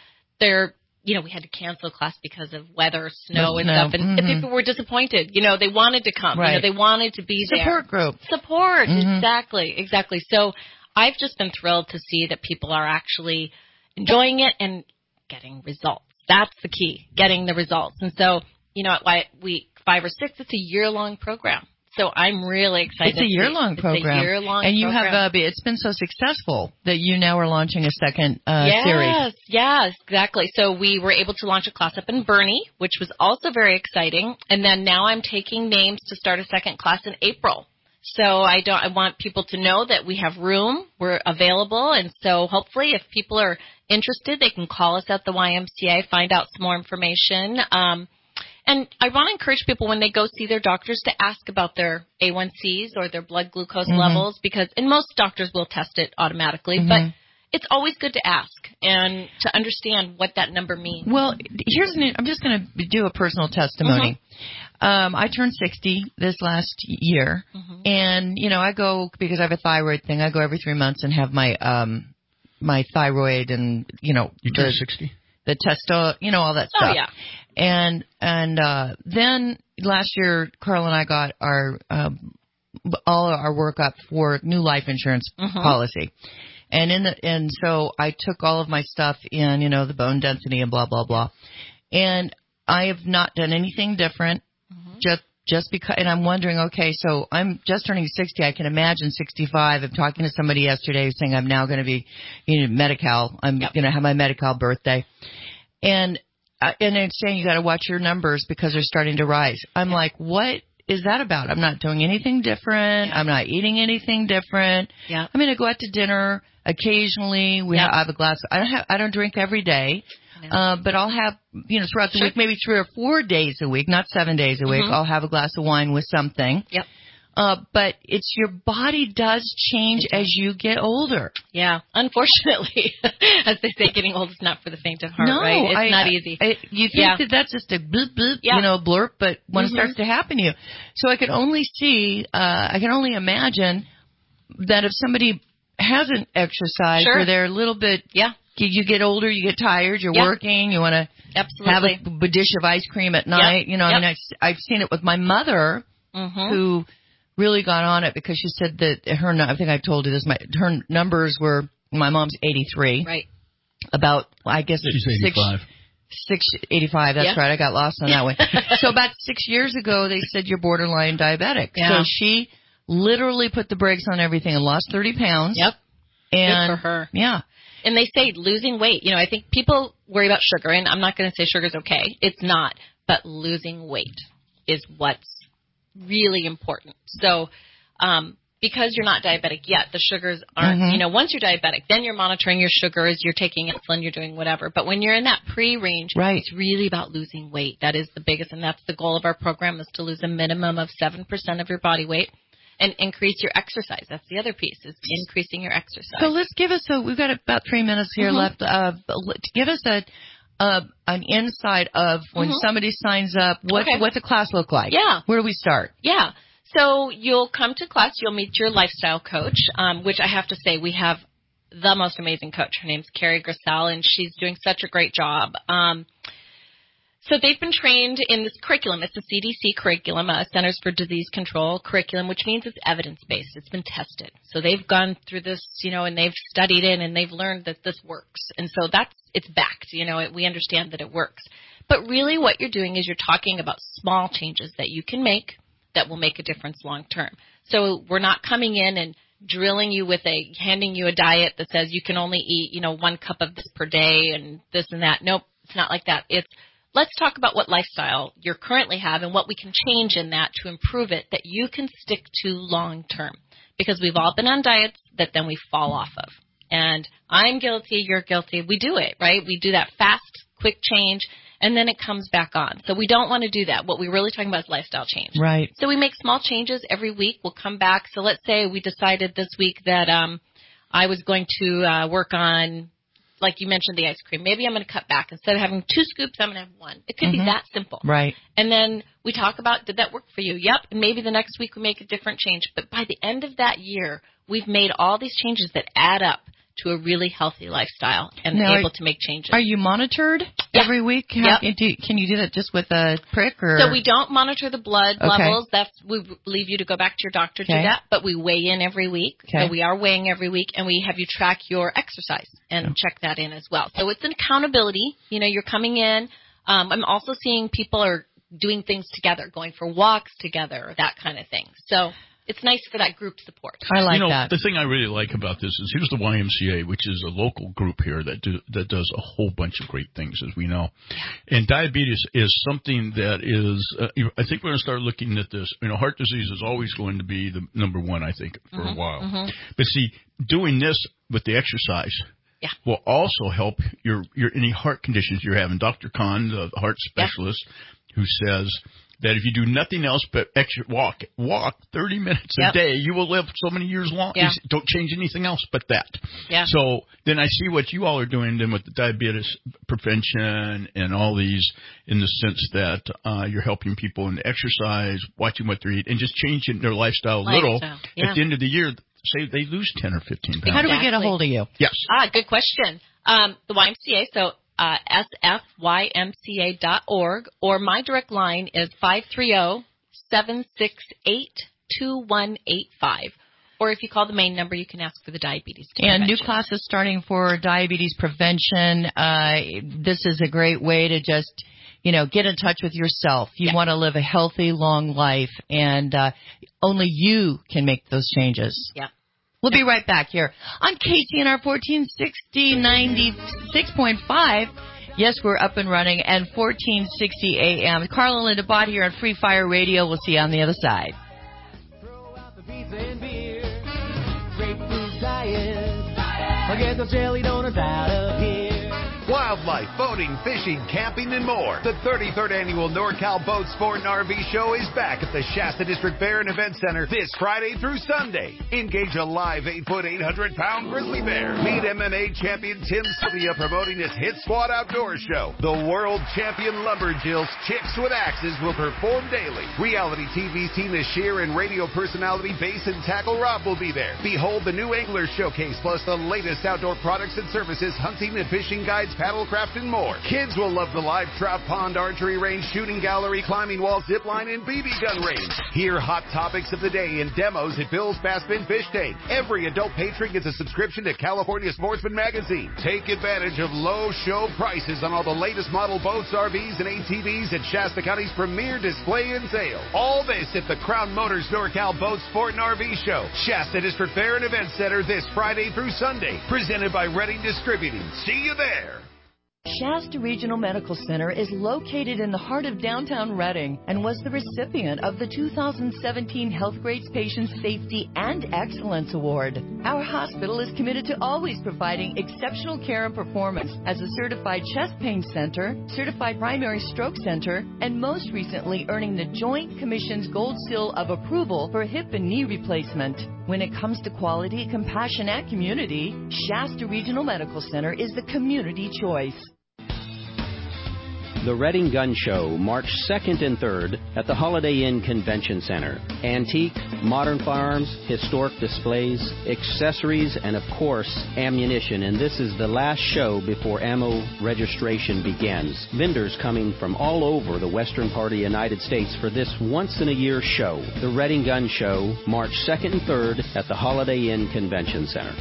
had to cancel class because of weather, snow, and stuff, and people were disappointed. They wanted to come. Right. They wanted to be there. Support group. Support, exactly. So I've just been thrilled to see that people are actually enjoying it and getting results. That's the key, getting the results. And so, at week 5 or 6, it's a year-long program. So I'm really excited. It's a year-long program. It's a year-long and you program. have it's been so successful that you now are launching a second series. Yes, exactly. So we were able to launch a class up in Bernie, which was also very exciting. And then now I'm taking names to start a second class in April. So I want people to know that we have room, we're available, and so hopefully if people are interested, they can call us at the YMCA, find out some more information. And I want to encourage people when they go see their doctors to ask about their A1Cs or their blood glucose levels, because and most doctors will test it automatically, but it's always good to ask and to understand what that number means. Well, I'm just going to do a personal testimony. I turned 60 this last year, and, I go, because I have a thyroid thing, I go every 3 months and have my my thyroid and, You turned 60? The testo, all that stuff. Oh, yeah. And then last year, Carl and I got our all our work up for new life insurance policy. And so I took all of my stuff in, the bone density and blah, blah, blah. And I have not done anything different just because, and I'm wondering, okay, so I'm just turning 60. I can imagine 65. I'm talking to somebody yesterday saying I'm now going to be, Medi-Cal. I'm going to have my Medi-Cal birthday. And it's saying you got to watch your numbers because they're starting to rise. I'm like, what is that about? I'm not doing anything different. I'm not eating anything different. I'm going to go out to dinner occasionally. I have a glass. I don't drink every day. But I'll have, throughout the week, maybe 3 or 4 days a week, not 7 days a week, I'll have a glass of wine with something. But it's your body does change as you get older. Yeah, unfortunately, as they say, getting old is not for the faint of heart, right? It's not easy. You think that's just a bloop, bloop, blurp, but when it starts to happen to you. So I can only imagine that if somebody hasn't exercised or they're a little bit, you get older, you get tired, you're working, you want to have a dish of ice cream at night. I mean, I've seen it with my mother who really got on it because she said that I think I told you this, her numbers were, my mom's 83. Right. About, I guess she's 85. 85, that's right. I got lost on that one. So about 6 years ago, they said you're borderline diabetic. So she literally put the brakes on everything and lost 30 pounds. And good for her. Yeah. And they say losing weight. I think people worry about sugar, and I'm not going to say sugar's okay. It's not. But losing weight is what's really important. So because you're not diabetic yet, the sugars aren't, once you're diabetic, then you're monitoring your sugars, you're taking insulin, you're doing whatever. But when you're in that pre-range, it's really about losing weight. That is the biggest, and that's the goal of our program, is to lose a minimum of 7% of your body weight. And increase your exercise. That's the other piece, is increasing your exercise. So let's give us we've got about 3 minutes here left. Give us an insight of when somebody signs up, what the class look like. Yeah. Where do we start? Yeah. So you'll come to class, you'll meet your lifestyle coach, which I have to say we have the most amazing coach. Her name's Carrie Grissel, and she's doing such a great job. So they've been trained in this curriculum. It's a CDC curriculum, Centers for Disease Control curriculum, which means it's evidence-based. It's been tested. So they've gone through this, and they've studied it, and they've learned that this works. And so it's backed. We understand that it works. But really what you're doing is you're talking about small changes that you can make that will make a difference long term. So we're not coming in and drilling you handing you a diet that says you can only eat, 1 cup of this per day and this and that. Nope, it's not like that. It's let's talk about what lifestyle you currently have and what we can change in that to improve it that you can stick to long term. Because we've all been on diets that then we fall off of. And I'm guilty, you're guilty. We do it, right? We do that fast, quick change, and then it comes back on. So we don't want to do that. What we're really talking about is lifestyle change. Right. So we make small changes every week. We'll come back. So let's say we decided this week that I was going to work on, like you mentioned, the ice cream. Maybe I'm going to cut back. Instead of having 2 scoops, I'm going to have 1. It could be that simple. Right. And then we talk about, did that work for you? Yep. And maybe the next week we make a different change. But by the end of that year, we've made all these changes that add up to a really healthy lifestyle and able to make changes. Are you monitored every week? Can you do that just with a prick? Or? So we don't monitor the blood levels. We leave you to go back to your doctor to do that. But we weigh in every week. So we are weighing every week, and we have you track your exercise and check that in as well. So it's an accountability. You're coming in. I'm also seeing people are doing things together, going for walks together, that kind of thing. So it's nice for that group support. I like that. The thing I really like about this is here's the YMCA, which is a local group here that does a whole bunch of great things, as we know. And diabetes is something that is, I think we're going to start looking at this. Heart disease is always going to be the number one, I think, for a while. Mm-hmm. But see, doing this with the exercise will also help your any heart conditions you're having. Dr. Kahn, the heart specialist, who says that if you do nothing else but walk 30 minutes a day, you will live so many years long. Yeah. Don't change anything else but that. Yeah. So then I see what you all are doing then with the diabetes prevention and all these, in the sense that you're helping people in the exercise, watching what they eat, and just changing their lifestyle a little. Yeah. At the end of the year, say they lose 10 or 15 pounds. How do we get a hold of you? Yes. Good question. The YMCA, so sfymca.org, or my direct line is 530-768-2185. Or if you call the main number, you can ask for the diabetes prevention. And new classes starting for diabetes prevention. This is a great way to just, get in touch with yourself. You want to live a healthy, long life, and only you can make those changes. Yeah. We'll be right back here on KCNR 1460 96.5. Yes, we're up and running, and 1460 AM. Carl and Linda Bott here on Free Fire Radio. We'll see you on the other side. Throw out the pizza and beer. Grapefruit diet. Forget the jelly donuts out of here. Wildlife, boating, fishing, camping, and more. The 33rd Annual NorCal Boat Sport and RV Show is back at the Shasta District Fair and Event Center this Friday through Sunday. Engage a live 8-foot, 800-pound grizzly bear. Meet MMA champion Tim Sylvia promoting his Hit Squad Outdoor Show. The world champion lumberjills Chicks with Axes will perform daily. Reality TV's Tina Shear and radio personality Bass and Tackle Rob will be there. Behold the new Angler Showcase, plus the latest outdoor products and services, hunting and fishing guides, paddlecraft, and more. Kids will love the live trout pond, archery range, shooting gallery, climbing wall, zip line, and BB gun range. Hear hot topics of the day and demos at Bill's Bassman Fish Tank. Every adult patron gets a subscription to California Sportsman Magazine. Take advantage of low show prices on all the latest model boats, RVs, and ATVs at Shasta County's premier display and sale. All this at the Crown Motors NorCal Boat Sport and RV Show, Shasta District Fair and Event Center this Friday through Sunday. Presented by Redding Distributing. See you there. Shasta Regional Medical Center is located in the heart of downtown Redding and was the recipient of the 2017 Healthgrades Patient Safety and Excellence Award. Our hospital is committed to always providing exceptional care and performance as a certified chest pain center, certified primary stroke center, and most recently earning the Joint Commission's Gold Seal of Approval for hip and knee replacement. When it comes to quality, compassion, and community, Shasta Regional Medical Center is the community choice. The Redding Gun Show, March 2nd and 3rd at the Holiday Inn Convention Center. Antique, modern firearms, historic displays, accessories, and of course, ammunition. And this is the last show before ammo registration begins. Vendors coming from all over the western part of the United States for this once-in-a-year show. The Redding Gun Show, March 2nd and 3rd at the Holiday Inn Convention Center.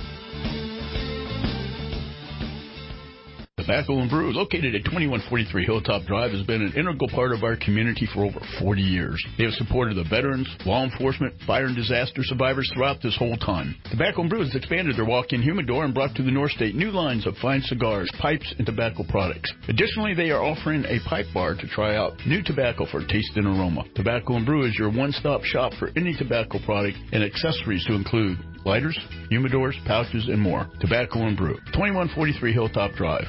Tobacco and Brew, located at 2143 Hilltop Drive, has been an integral part of our community for over 40 years. They have supported the veterans, law enforcement, fire and disaster survivors throughout this whole time. Tobacco and Brew has expanded their walk-in humidor and brought to the North State new lines of fine cigars, pipes, and tobacco products. Additionally, they are offering a pipe bar to try out new tobacco for taste and aroma. Tobacco and Brew is your one-stop shop for any tobacco product and accessories to include lighters, humidors, pouches, and more. Tobacco and Brew, 2143 Hilltop Drive.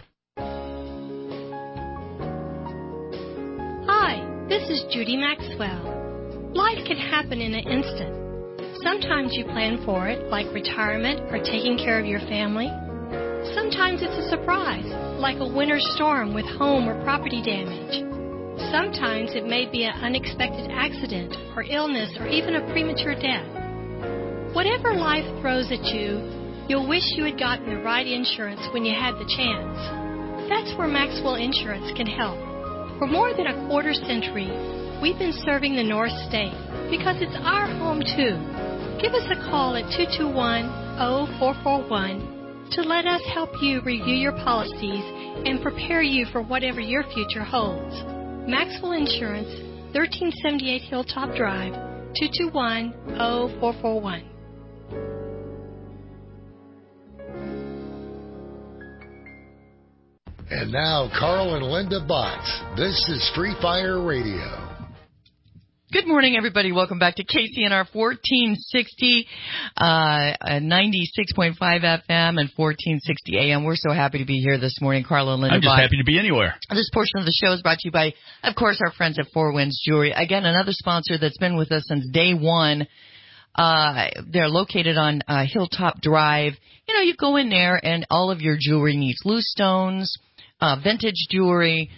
This is Judy Maxwell. Life can happen in an instant. Sometimes you plan for it, like retirement or taking care of your family. Sometimes it's a surprise, like a winter storm with home or property damage. Sometimes it may be an unexpected accident or illness or even a premature death. Whatever life throws at you, you'll wish you had gotten the right insurance when you had the chance. That's where Maxwell Insurance can help. For more than a quarter century, we've been serving the North State because it's our home too. Give us a call at 221-0441 to let us help you review your policies and prepare you for whatever your future holds. Maxwell Insurance 1378 Hilltop Drive, 221-0441. And now, Carl and Linda Botts. This is Free Fire Radio. Good morning, everybody. Welcome back to KCNR 1460, 96.5 FM and 1460 AM. We're so happy to be here this morning, Carla and Linda. I'm just happy to be anywhere. This portion of the show is brought to you by, of course, our friends at Four Winds Jewelry. Again, another sponsor that's been with us since day one. They're located on Hilltop Drive. You know, you go in there and all of your jewelry needs, loose stones, vintage jewelry,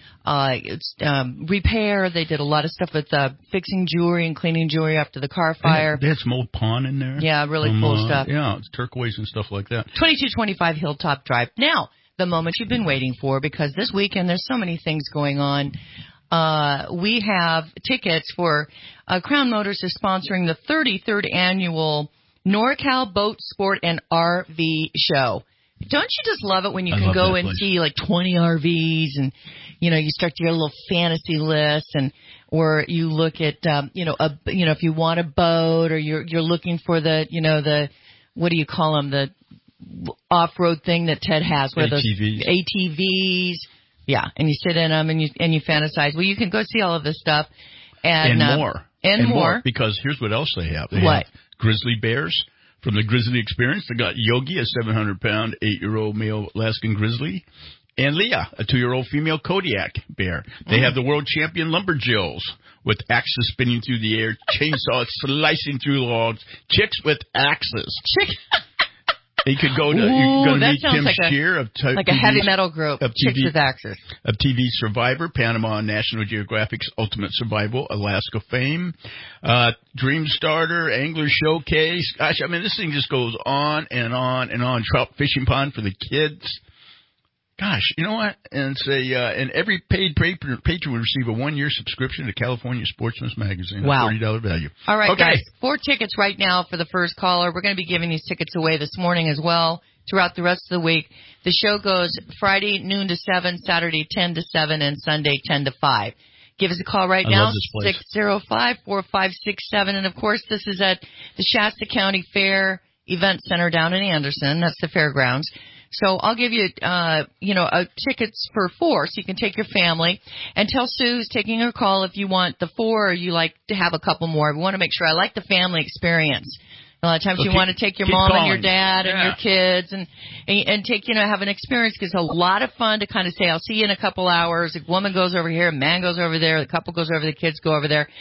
repair. They did a lot of stuff with fixing jewelry and cleaning jewelry after the car fire. They had some old pawn in there. Yeah, really cool stuff. Yeah, it's turquoise and stuff like that. 2225 Hilltop Drive. Now, the moment you've been waiting for, because this weekend there's so many things going on. We have tickets for Crown Motors is sponsoring the 33rd annual NorCal Boat Sport and RV Show. Don't you just love it when you can go and see like 20 RVs and, you know, you start to get a little fantasy list and, or you look at, if you want a boat or you're looking for the, what do you call them? The off-road thing that Ted has. What are those? ATVs. Yeah. And you sit in them and you fantasize. Well, you can go see all of this stuff and more. And more. Because here's what else they have. They have grizzly bears. From the Grizzly Experience, they got Yogi, a 700-pound, 8-year-old male Alaskan grizzly, and Leah, a 2-year-old female Kodiak bear. They have the world champion lumberjills with axes spinning through the air, chainsaws slicing through logs, chicks with axes. You could go to, you're going to meet Tim Scheer of like a heavy metal group, Chicks with Axes. Of TV Survivor, Panama and National Geographic's Ultimate Survival, Alaska fame, Dream Starter, Angler Showcase. Gosh, I mean, this thing just goes on and on and on. Trout fishing pond for the kids. Gosh, you know what? And say, and every paid patron will receive a 1-year subscription to California Sportsman's Magazine. Wow. At $30 value. All right, guys. 4 tickets right now for the first caller. We're going to be giving these tickets away this morning as well throughout the rest of the week. The show goes Friday noon to 7, Saturday 10 to 7, and Sunday 10 to 5. Give us a call right now, 605-4567. And, of course, this is at the Shasta County Fair Event Center down in Anderson. That's the fairgrounds. So I'll give you, tickets for 4, so you can take your family. And tell Sue who's taking her call if you want the 4 or you like to have a couple more. We want to make sure I like the family experience. A lot of times you want to take your mom and your dad and your kids and take, have an experience because it's a lot of fun to kind of say, I'll see you in a couple hours. A woman goes over here, a man goes over there, the couple goes over, the kids go over there.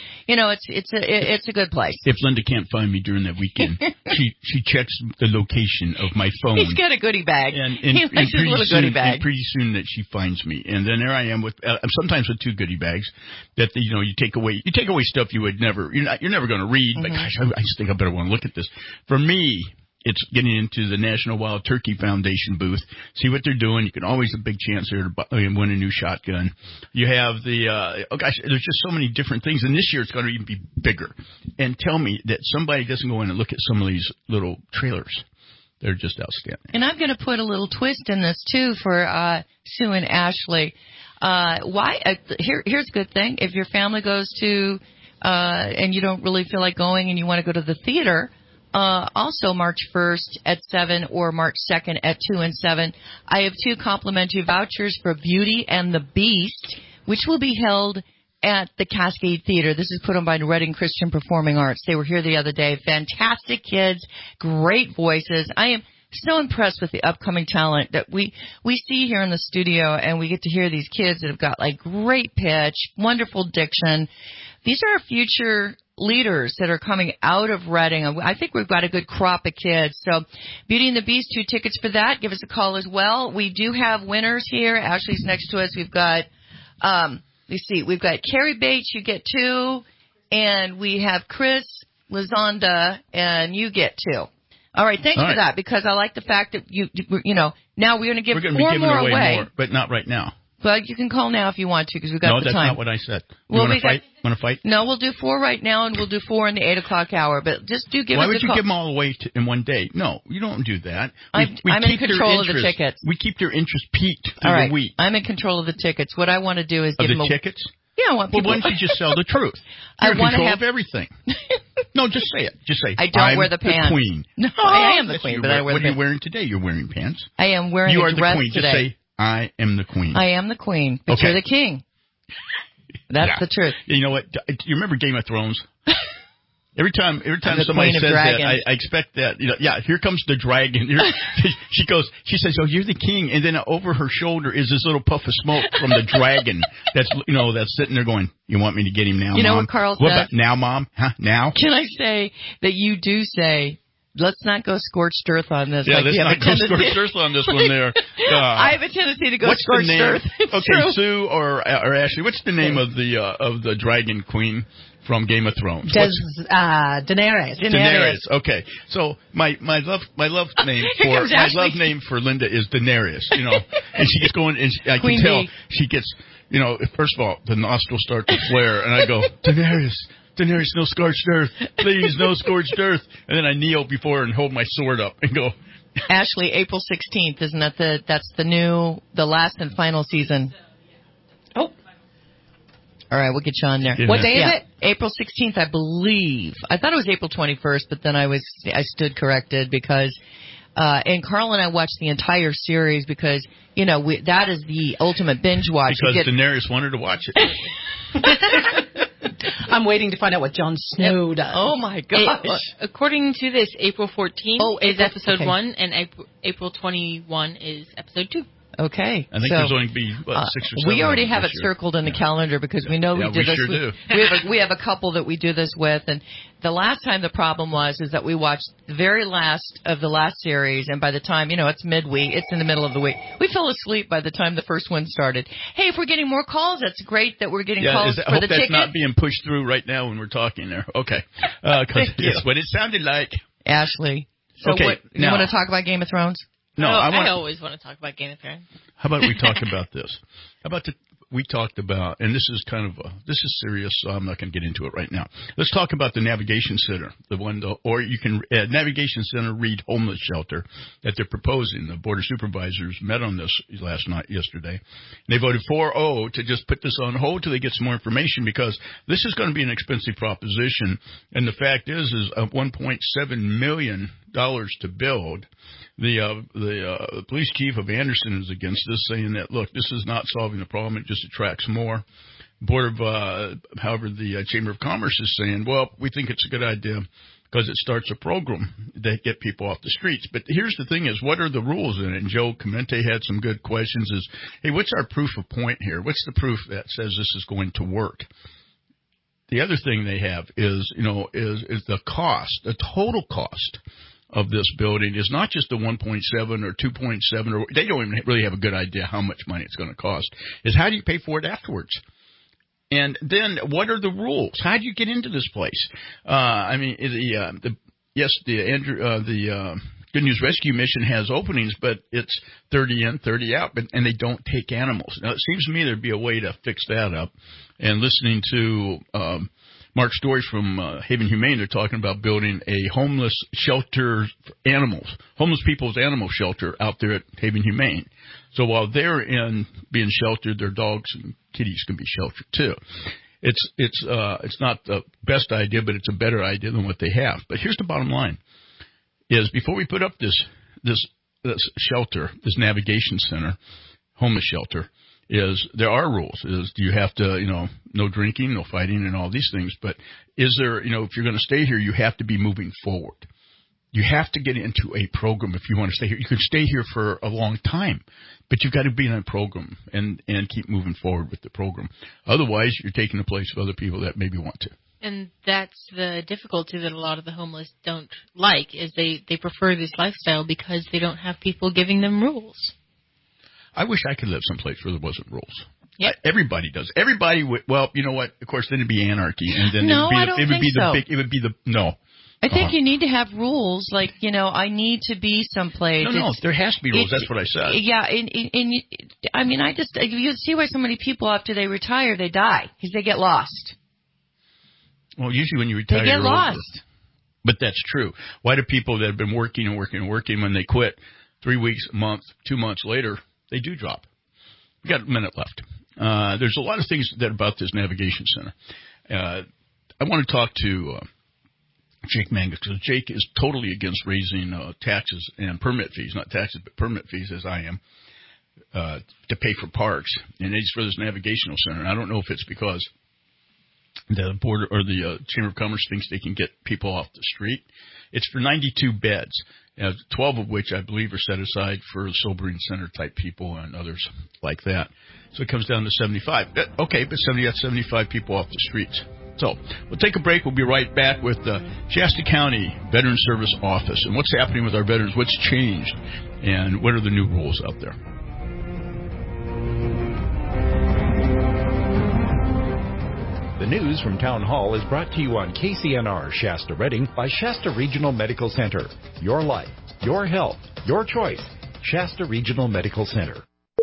It's a good place. If Linda can't find me during that weekend, she checks the location of my phone. He's got a goodie bag. And he likes his little goodie bag. And pretty soon that she finds me. And then there I am with, sometimes with 2 goodie bags that, you take away stuff you would never, you're never going to read, but gosh, I just think I better want to look at this. For me, it's getting into the National Wild Turkey Foundation booth, see what they're doing. You can always have a big chance there to win a new shotgun. You have there's just so many different things. And this year it's going to even be bigger. And tell me that somebody doesn't go in and look at some of these little trailers. They're just outstanding. And I'm going to put a little twist in this, too, for Sue and Ashley. Here's a good thing. If your family goes to and you don't really feel like going and you want to go to the theater, also March 1st at 7 or March 2nd at 2 and 7, I have 2 complimentary vouchers for Beauty and the Beast, which will be held at the Cascade Theater. This is put on by Reading Christian Performing Arts. They were here the other day. Fantastic kids, great voices. I am so impressed with the upcoming talent that we see here in the studio, and we get to hear these kids that have got like great pitch, wonderful diction. These are our future leaders that are coming out of Reading. I think we've got a good crop of kids. So Beauty and the Beast, 2 tickets for that. Give us a call as well. We do have winners here. Ashley's next to us. We've got, we've got Carrie Bates, you get 2, and we have Chris Lizonda, and you get 2. All right, thanks for that, because I like the fact that now we're going to give 4 more away. More, but not right now. But you can call now if you want to, because we've got the time. No, that's not what I said. You want to fight? Want to fight? No, we'll do 4 right now, and we'll do 4 in the 8 o'clock hour. But just do give us a call. Why would you give them all away in one day? No, you don't do that. I'm in control of the tickets. We keep their interest peaked through the week. I'm in control of the tickets. What I want to do is give them the tickets? Yeah, I want people. Well, why don't you just sell the truth? You're in control of everything. No, just say it. Just say, I don't wear the pants. The queen. No, I am the queen, but I wear the pants. What are you wearing today? You're wearing pants. I am wearing a dress today. You are the queen. Just say, I am the queen. I am the queen, but you're the king. That's the truth. You know what? You remember Game of Thrones? Every time somebody says that, I expect that. Here comes the dragon. She says, "Oh, you're the king," and then over her shoulder is this little puff of smoke from the dragon. That's sitting there going, "You want me to get him now, Mom?" You know what Carl says? What about now, Mom? Huh? Now? Can I say that you do say, let's not go scorched earth on this? Yeah, let's not go scorched earth on this one there. I have a tendency to go scorched earth. Okay, Sue or Ashley, what's the name of the dragon queen from Game of Thrones? Daenerys. Daenerys. Okay, so my love name for Linda is Daenerys. And she gets going, and I Queen can tell bee. she gets. First of all, the nostrils start to flare, and I go, Daenerys, no scorched earth. Please, no scorched earth. And then I kneel before her and hold my sword up and go. Ashley, April 16th, isn't that that's the last and final season? Oh. All right, we'll get you on there. Yeah. What day is it? April 16th, I believe. I thought it was April 21st, but then I stood corrected because, and Carl and I watched the entire series because, that is the ultimate binge watch. Because Daenerys wanted to watch it. I'm waiting to find out what Jon Snow does. Oh, my gosh. According to this, April 14th is episode 1, and April 21 is episode 2. Okay. I think there's only be 6 or 7. We already have it circled in the calendar because we know we do this. Sure do. We have a couple that we do this with, and the last time the problem was that we watched the very last of the last series, and by the time it's midweek, it's in the middle of the week, we fell asleep by the time the first one started. Hey, if we're getting more calls, that's great that we're getting calls for the ticket. I hope that's not being pushed through right now when we're talking there. Okay, because it's what it sounded like. Ashley, so okay, you want to talk about Game of Thrones? No, I always want to talk about Game of Thrones. How about we talk about this? We talked about, and this is this is serious, so I'm not going to get into it right now. Let's talk about the Navigation Center, or you can, Navigation Center Reed Homeless Shelter that they're proposing. The Board of Supervisors met on this yesterday. They voted 4-0 to just put this on hold till they get some more information because this is going to be an expensive proposition. And the fact is $1.7 million to build. The police chief of Anderson is against this, saying that, look, this is not solving the problem. It just attracts more. However, the Chamber of Commerce is saying, well, we think it's a good idea because it starts a program that get people off the streets. But here's the thing is, what are the rules in it? And Joe Clemente had some good questions is, hey, what's our proof of point here? What's the proof that says this is going to work? The other thing they have is the cost, the total cost of this building is not just the 1.7 or 2.7, or they don't even really have a good idea how much money it's going to cost. Is how do you pay for it afterwards? And then what are the rules? How do you get into this place? The Good News Rescue Mission has openings, but it's 30 in, 30 out, and they don't take animals. Now, it seems to me there'd be a way to fix that up. And listening to Mark Story from Haven Humane, they're talking about building a homeless shelter for animals, homeless people's animal shelter out there at Haven Humane. So while they're being sheltered, their dogs and kitties can be sheltered too. It's not the best idea, but it's a better idea than what they have. But here's the bottom line: is before we put up this shelter, this Navigation Center, homeless shelter. There are rules. Do you have to, no drinking, no fighting, and all these things. But is there, if you're going to stay here, you have to be moving forward. You have to get into a program if you want to stay here. You can stay here for a long time, but you've got to be in a program and keep moving forward with the program. Otherwise, you're taking the place of other people that maybe want to. And that's the difficulty that a lot of the homeless don't like, is they prefer this lifestyle because they don't have people giving them rules. I wish I could live someplace where there wasn't rules. Yep. Everybody does. Everybody would. Well, you know what? Of course, then it'd be anarchy, and then I think you need to have rules. Like, I need to be someplace. No, there has to be rules. That's what I said. Yeah, you see why so many people after they retire they die because they get lost. Well, usually when you retire, they get lost. Over. But that's true. Why do people that have been working and working and working when they quit 3 weeks, a month, 2 months later? They do drop. We got a minute left. There's a lot of things about this navigation center. I want to talk to Jake Mangus, because Jake is totally against raising taxes and permit fees, not taxes, but permit fees, as I am, to pay for parks. And it's for this navigational center. And I don't know if it's because the board or the Chamber of Commerce thinks they can get people off the street. It's for 92 beds, 12 of which I believe are set aside for sobering center type people and others like that. So it comes down to 75. Okay, but 75 people off the streets. So we'll take a break. We'll be right back with the Shasta County Veteran Service Office and what's happening with our veterans, what's changed, and what are the new rules out there. The news from Town Hall is brought to you on KCNR Shasta Redding by Shasta Regional Medical Center. Your life, your health, your choice. Shasta Regional Medical Center.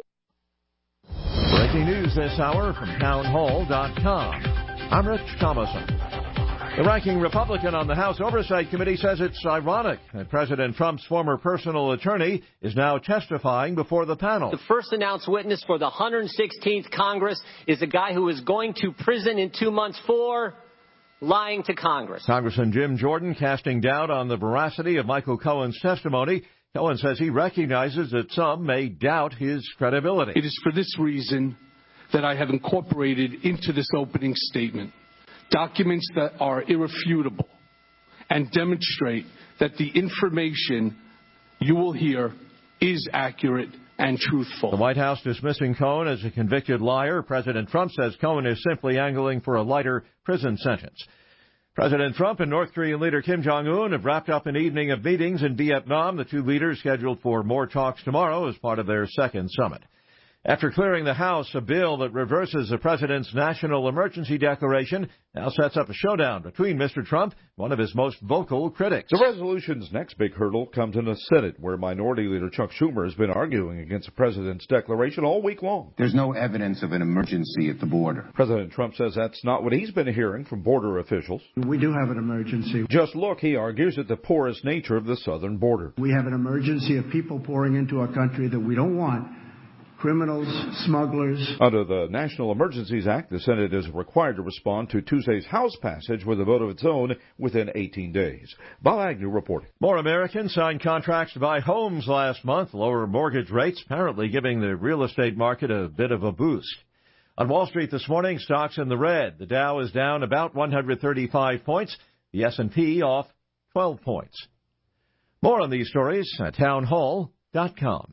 Breaking news this hour from townhall.com. I'm Rich Thomason. The ranking Republican on the House Oversight Committee says it's ironic that President Trump's former personal attorney is now testifying before the panel. The first announced witness for the 116th Congress is a guy who is going to prison in 2 months for lying to Congress. Congressman Jim Jordan casting doubt on the veracity of Michael Cohen's testimony. Cohen says he recognizes that some may doubt his credibility. It is for this reason that I have incorporated into this opening statement documents that are irrefutable and demonstrate that the information you will hear is accurate and truthful. The White House dismissing Cohen as a convicted liar. President Trump says Cohen is simply angling for a lighter prison sentence. President Trump and North Korean leader Kim Jong-un have wrapped up an evening of meetings in Vietnam. The two leaders scheduled for more talks tomorrow as part of their second summit. After clearing the House, a bill that reverses the president's national emergency declaration now sets up a showdown between Mr. Trump and one of his most vocal critics. The resolution's next big hurdle comes in the Senate, where Minority Leader Chuck Schumer has been arguing against the president's declaration all week long. There's no evidence of an emergency at the border. President Trump says that's not what he's been hearing from border officials. We do have an emergency. Just look, he argues, at the porous nature of the southern border. We have an emergency of people pouring into our country that we don't want. Criminals, smugglers. Under the National Emergencies Act, the Senate is required to respond to Tuesday's House passage with a vote of its own within 18 days. Bob Agnew reporting. More Americans signed contracts to buy homes last month. Lower mortgage rates apparently giving the real estate market a bit of a boost. On Wall Street this morning, stocks in the red. The Dow is down about 135 points. The S&P off 12 points. More on these stories at townhall.com.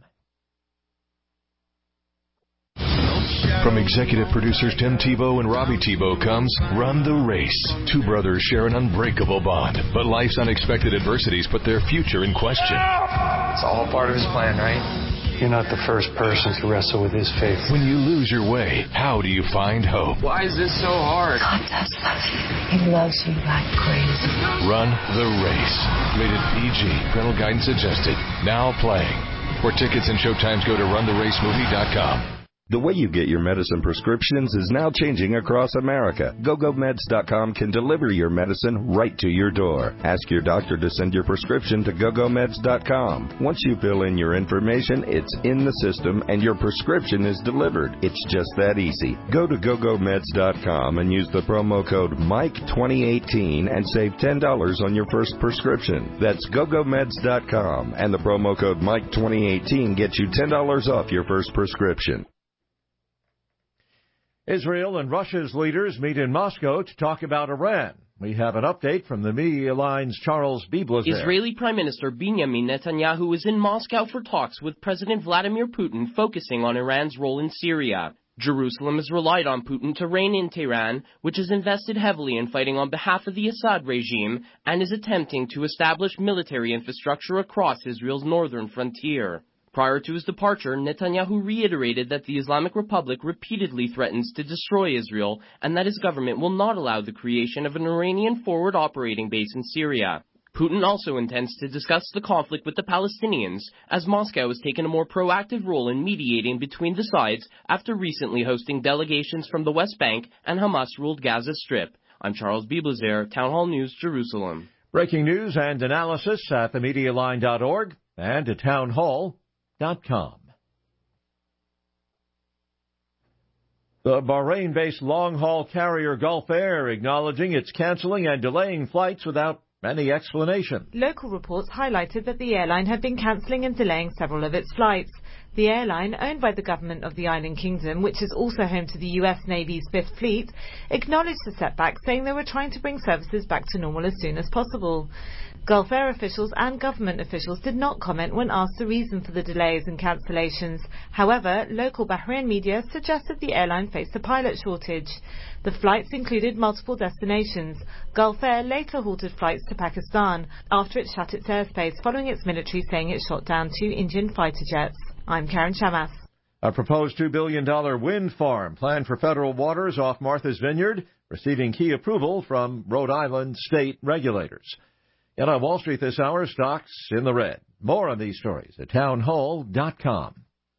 From executive producers Tim Tebow and Robbie Tebow comes Run the Race. Two brothers share an unbreakable bond, but life's unexpected adversities put their future in question. It's all part of his plan, right? You're not the first person to wrestle with his faith. When you lose your way, how do you find hope? Why is this so hard? God does love you. He loves you like crazy. Run the Race. Rated PG. Parental guidance suggested. Now playing. For tickets and showtimes, go to runtheracemovie.com. The way you get your medicine prescriptions is now changing across America. GoGoMeds.com can deliver your medicine right to your door. Ask your doctor to send your prescription to GoGoMeds.com. Once you fill in your information, it's in the system and your prescription is delivered. It's just that easy. Go to GoGoMeds.com and use the promo code MIKE2018 and save $10 on your first prescription. That's GoGoMeds.com, and the promo code MIKE2018 gets you $10 off your first prescription. Israel and Russia's leaders meet in Moscow to talk about Iran. We have an update from the Media Line's Charles Biblazer. Israeli Prime Minister Benjamin Netanyahu is in Moscow for talks with President Vladimir Putin, focusing on Iran's role in Syria. Jerusalem has relied on Putin to rein in Tehran, which has invested heavily in fighting on behalf of the Assad regime and is attempting to establish military infrastructure across Israel's northern frontier. Prior to his departure, Netanyahu reiterated that the Islamic Republic repeatedly threatens to destroy Israel and that his government will not allow the creation of an Iranian forward operating base in Syria. Putin also intends to discuss the conflict with the Palestinians, as Moscow has taken a more proactive role in mediating between the sides after recently hosting delegations from the West Bank and Hamas-ruled Gaza Strip. I'm Charles Biblazer, Town Hall News, Jerusalem. Breaking news and analysis at themedialine.org and at townhall.com. The Bahrain-based long-haul carrier Gulf Air acknowledging it's canceling and delaying flights without any explanation. Local reports highlighted that the airline had been cancelling and delaying several of its flights. The airline, owned by the government of the island kingdom, which is also home to the US Navy's 5th Fleet, acknowledged the setback, saying they were trying to bring services back to normal as soon as possible. Gulf Air officials and government officials did not comment when asked the reason for the delays and cancellations. However, local Bahrain media suggested the airline faced a pilot shortage. The flights included multiple destinations. Gulf Air later halted flights to Pakistan after it shut its airspace following its military saying it shot down 2 Indian fighter jets. I'm Karen Chamas. A proposed $2 billion wind farm planned for federal waters off Martha's Vineyard, receiving key approval from Rhode Island state regulators. And on Wall Street this hour, stocks in the red. More on these stories at townhall.com.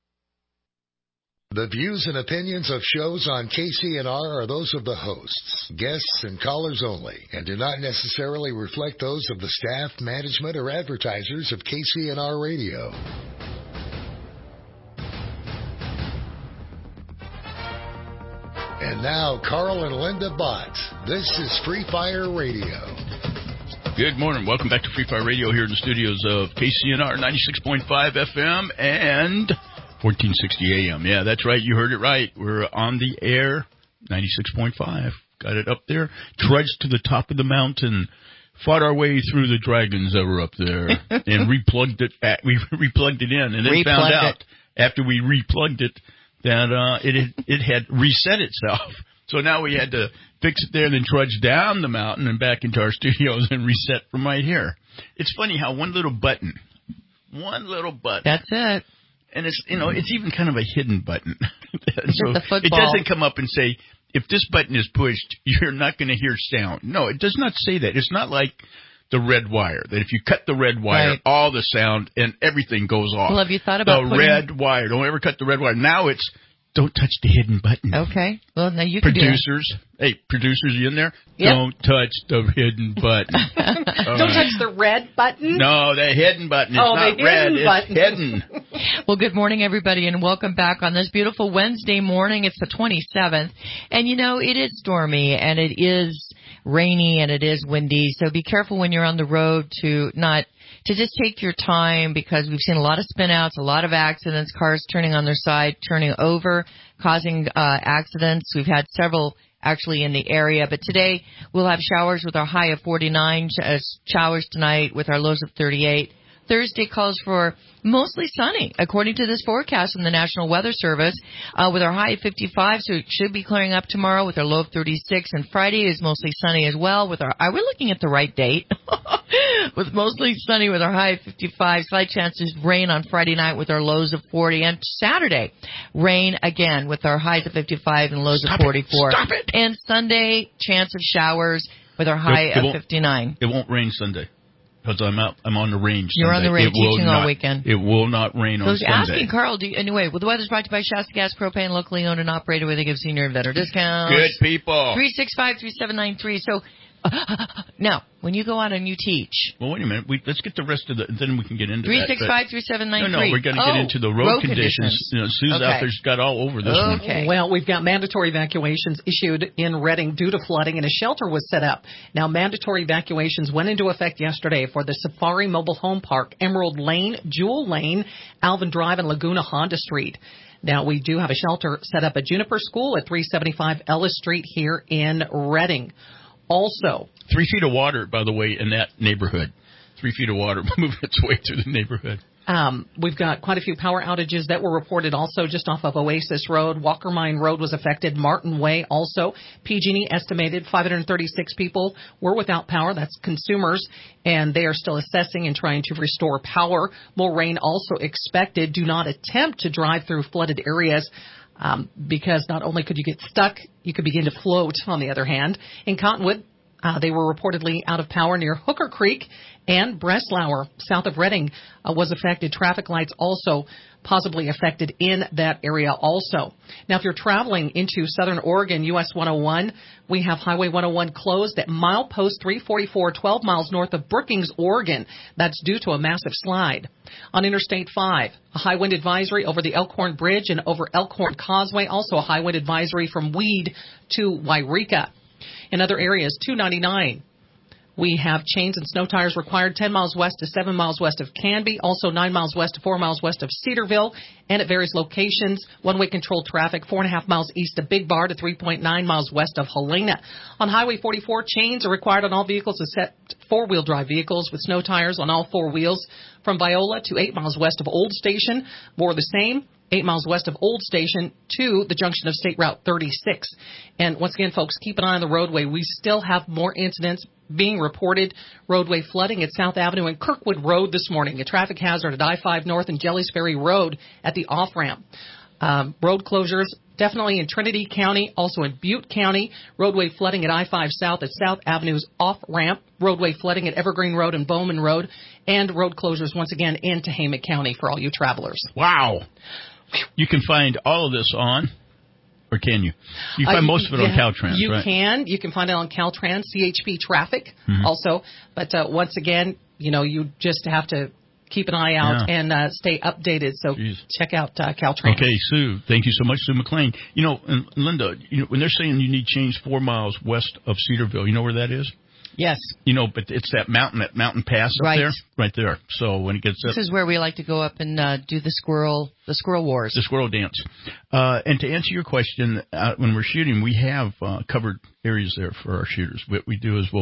The views and opinions of shows on KCNR are those of the hosts, guests, and callers only, and do not necessarily reflect those of the staff, management, or advertisers of KCNR Radio. And now, Carl and Linda Bott. This is Free Fire Radio. Good morning. Welcome back to Free Fire Radio here in the studios of KCNR 96.5 FM and 1460 AM. Yeah, that's right. You heard it right. We're on the air, 96.5. Got it up there. Trudged to the top of the mountain. Fought our way through the dragons that were up there and replugged it. We replugged it in and then found out after we replugged it that it had reset itself. So now we had to fix it there and then trudge down the mountain and back into our studios and reset from right here. It's funny how one little button. That's it. And it's, it's even kind of a hidden button. So the football. It doesn't come up and say, if this button is pushed, you're not going to hear sound. No, it does not say that. It's not like the red wire, that if you cut the red wire, right, all the sound and everything goes off. Well, have you thought about red wire? Don't ever cut the red wire. Now it's, don't touch the hidden button. Okay. Well, now you can producers. Hey, producers, you in there? Yep. Don't touch the hidden button. Don't touch the red button? No, the hidden button. It's not red. It's hidden. Well, good morning, everybody, and welcome back on this beautiful Wednesday morning. It's the 27th. And, it is stormy, and it is rainy, and it is windy. So be careful when you're on the road to just take your time, because we've seen a lot of spin-outs, a lot of accidents, cars turning on their side, turning over, causing accidents. We've had several actually in the area. But today we'll have showers with our high of 49, showers tonight with our lows of 38. Thursday calls for mostly sunny, according to this forecast from the National Weather Service, with our high of 55, so it should be clearing up tomorrow with our low of 36. And Friday is mostly sunny as well with we're looking at the right date, with mostly sunny with our high of 55. Slight chances of rain on Friday night with our lows of 40. And Saturday, rain again with our highs of 55 and lows of 44. Stop it! And Sunday, chance of showers with our high of 59. It won't rain Sunday. Because I'm on the range. You're Sunday. on the range teaching all weekend. It will not rain on Sunday. Asking Carl, anyway, well, the weather's brought to you by Shasta Gas Propane, locally owned and operated, where they give senior and veteran discounts. Good people. 365-3793. So, now, when you go out and you teach. Well, wait a minute. Let's get the rest of then we can get into 365-3793. No, we're going to get into the road conditions. Sue's out there's got all over this one. Well, we've got mandatory evacuations issued in Redding due to flooding, and a shelter was set up. Now, mandatory evacuations went into effect yesterday for the Safari Mobile Home Park, Emerald Lane, Jewel Lane, Alvin Drive, and Laguna Honda Street. Now, we do have a shelter set up at Juniper School at 375 Ellis Street here in Redding. Also, 3 feet of water, by the way, in that neighborhood. 3 feet of water moving its way through the neighborhood. We've got quite a few power outages that were reported also just off of Oasis Road. Walker Mine Road was affected. Martin Way also. PG&E estimated 536 people were without power. That's consumers. And they are still assessing and trying to restore power. More rain also expected. Do not attempt to drive through flooded areas. Because not only could you get stuck, you could begin to float, on the other hand. In Cottonwood, They were reportedly out of power near Hooker Creek and Breslauer, south of Reading, was affected. Traffic lights also possibly affected in that area also. Now, if you're traveling into southern Oregon, US 101, we have Highway 101 closed at milepost 344, 12 miles north of Brookings, Oregon. That's due to a massive slide. On Interstate 5, a high wind advisory over the Elkhorn Bridge and over Elkhorn Causeway. Also a high wind advisory from Weed to Wairika. In other areas, 299. We have chains and snow tires required 10 miles west to 7 miles west of Canby, also 9 miles west to 4 miles west of Cedarville, and at various locations, one-way controlled traffic 4.5 miles east of Big Bar to 3.9 miles west of Helena. On Highway 44, chains are required on all vehicles except four-wheel drive vehicles with snow tires on all four wheels from Viola to 8 miles west of Old Station. More the same. 8 miles west of Old Station to the junction of State Route 36. And once again, folks, keep an eye on the roadway. We still have more incidents being reported. Roadway flooding at South Avenue and Kirkwood Road this morning. A traffic hazard at I-5 North and Jellies Ferry Road at the off-ramp. Road closures definitely in Trinity County, also in Butte County. Roadway flooding at I-5 South at South Avenue's off-ramp. Roadway flooding at Evergreen Road and Bowman Road. And road closures once again in Tehama County for all you travelers. Wow. You can find all of this on, or can you? You find most of it on Caltrans, you right? You can. You can find it on Caltrans, CHP Traffic also. But once again, you just have to keep an eye out and stay updated. So check out Caltrans. Okay, Sue. Thank you so much, Sue McLean. And Linda, when they're saying you need change 4 miles west of Cedarville, you know where that is? Yes. But it's that mountain pass up there? Right there. So when it gets up. This is where we like to go up and do the squirrel wars. The squirrel dance. And to answer your question, when we're shooting, we have covered areas there for our shooters. What we do is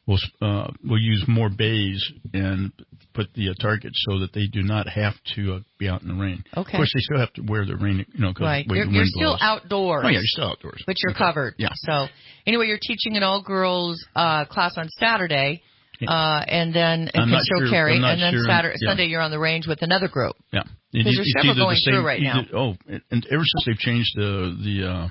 we'll use more bays and put the targets so that they do not have to be out in the rain. Okay. Of course, they still have to wear the rain, because right. the wind You're blows. still outdoors. Oh, yeah, you're still outdoors. But you're covered. Yeah. So, anyway, you're teaching an all-girls class on Saturday, and then Carry, and then Sunday you're on the range with another group. Yeah. Because there's several going through right now. And ever since they've changed the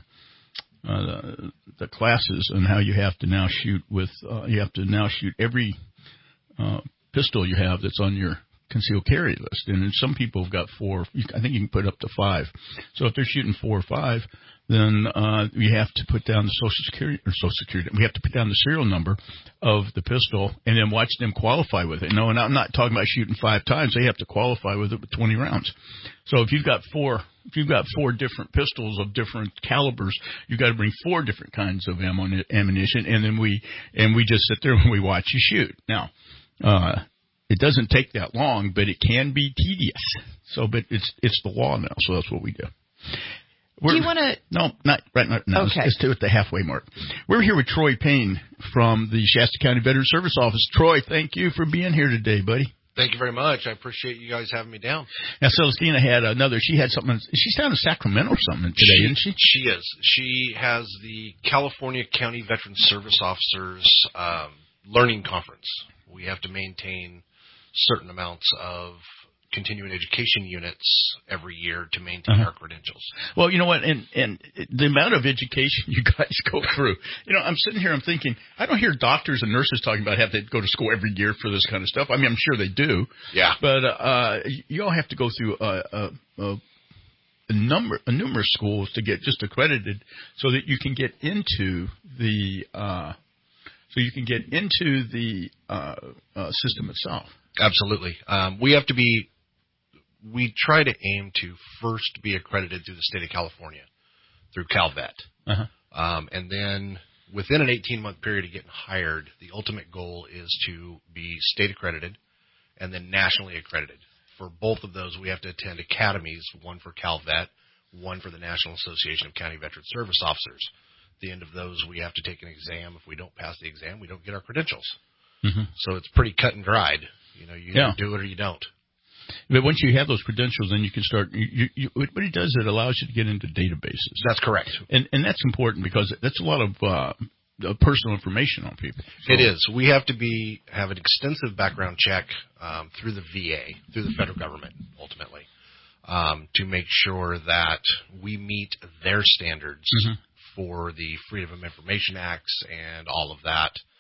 classes and how you have to now shoot every pistol you have that's on your concealed carry list. And some people have got 4. I think you can put up to 5. So if they're shooting 4 or 5, then we have to put down the Social Security. We have to put down the serial number of the pistol and then watch them qualify with it. No, and I'm not talking about shooting 5 times. They have to qualify with it with 20 rounds. So if you've got 4 different pistols of different calibers, you've got to bring 4 different kinds of ammunition, and then we just sit there and we watch you shoot. Now, it doesn't take that long, but it can be tedious. So, but it's the law now, so that's what we do. Do you want to? No, not right now. Okay. Let's do it at the halfway mark. We're here with Troy Payne from the Shasta County Veteran Service Office. Troy, thank you for being here today, buddy. Thank you very much. I appreciate you guys having me down. Now, Celestina she had something. She's down in Sacramento or something today, isn't she? She is. She has the California County Veteran Service Officers Learning Conference. We have to maintain certain amounts of continuing education units every year to maintain our credentials. Well, you know what, and the amount of education you guys go through, I'm sitting here, I'm thinking, I don't hear doctors and nurses talking about having to go to school every year for this kind of stuff. I mean, I'm sure they do. Yeah. But you all have to go through numerous schools to get just accredited so that you can get into the system itself. Absolutely. We try to aim to first be accredited through the state of California, through CalVet. And then within an 18-month period of getting hired, the ultimate goal is to be state accredited and then nationally accredited. For both of those, we have to attend academies, one for CalVet, one for the National Association of County Veteran Service Officers. At the end of those, we have to take an exam. If we don't pass the exam, we don't get our credentials. So it's pretty cut and dried. You either do it or you don't. But once you have those credentials, then you can start. What it does, it allows you to get into databases. That's correct, and that's important because that's a lot of personal information on people. So. It is. We have to have an extensive background check through the VA, through the federal government, ultimately, to make sure that we meet their standards for the Freedom of Information Acts and all of that.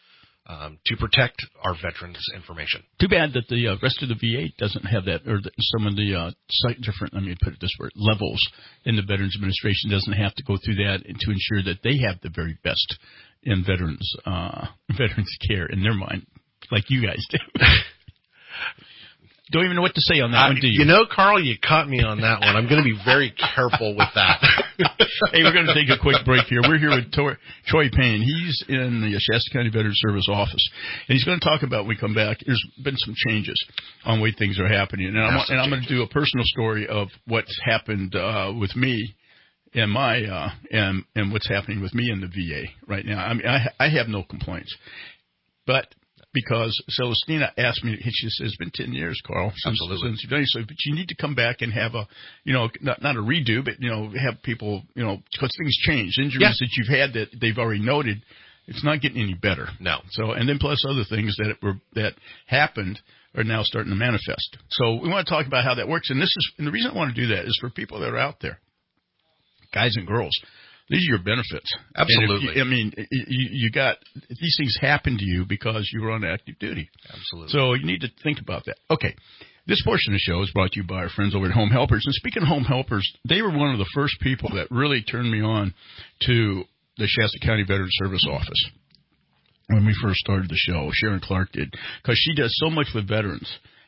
to protect our veterans' information. Too bad that the rest of the VA doesn't have that, or some of the different, let me put it this way, levels in the Veterans Administration doesn't have to go through that to ensure that they have the very best in veterans care in their mind, like you guys do. Don't even know what to say on that one, do you? You know, Carl, you caught me on that one. I'm going to be very careful with that. Hey, we're going to take a quick break here. We're here with Troy Payne. He's in the Shasta County Veterans Service office, and he's going to talk about, when we come back, there's been some changes on the way things are happening. And I'm going to do a personal story of what's happened with me and my and what's happening with me in the VA right now. I mean, I have no complaints, but because Celestina asked me, she says, it's been 10 years, Carl, since you've done it. So, but you need to come back and have a, not a redo, but, have people, because things change. Injuries that you've had that they've already noted, it's not getting any better. No. So, and then plus other things that happened are now starting to manifest. So we want to talk about how that works. And the reason I want to do that is for people that are out there, guys and girls. These are your benefits. Absolutely. You got these things happen to you because you were on active duty. Absolutely. So you need to think about that. Okay. This portion of the show is brought to you by our friends over at Home Helpers. And speaking of Home Helpers, they were one of the first people that really turned me on to the Shasta County Veterans Service office when we first started the show. Sharon Clark did, because she does so much with veterans.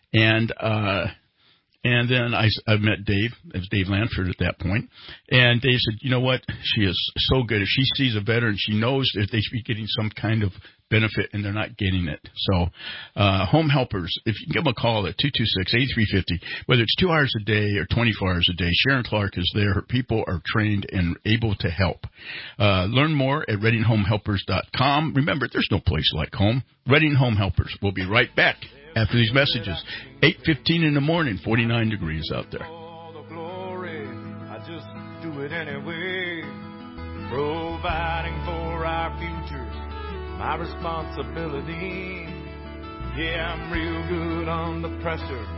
And then I met Dave. It was Dave Lanford at that point. And Dave said, you know what? She is so good. If she sees a veteran, she knows if they should be getting some kind of benefit and they're not getting it. So Home Helpers, if you can give them a call at 226-8350, whether it's 2 hours a day or 24 hours a day, Sharon Clark is there. Her people are trained and able to help. Learn more at ReadingHomeHelpers.com. Remember, there's no place like home. Reading Home Helpers. We'll be right back after these messages. 8:15 in the morning, 49 degrees out there. All the glory, I just do it anyway. Providing for our future, my responsibility. Yeah, I'm real good on the pressure,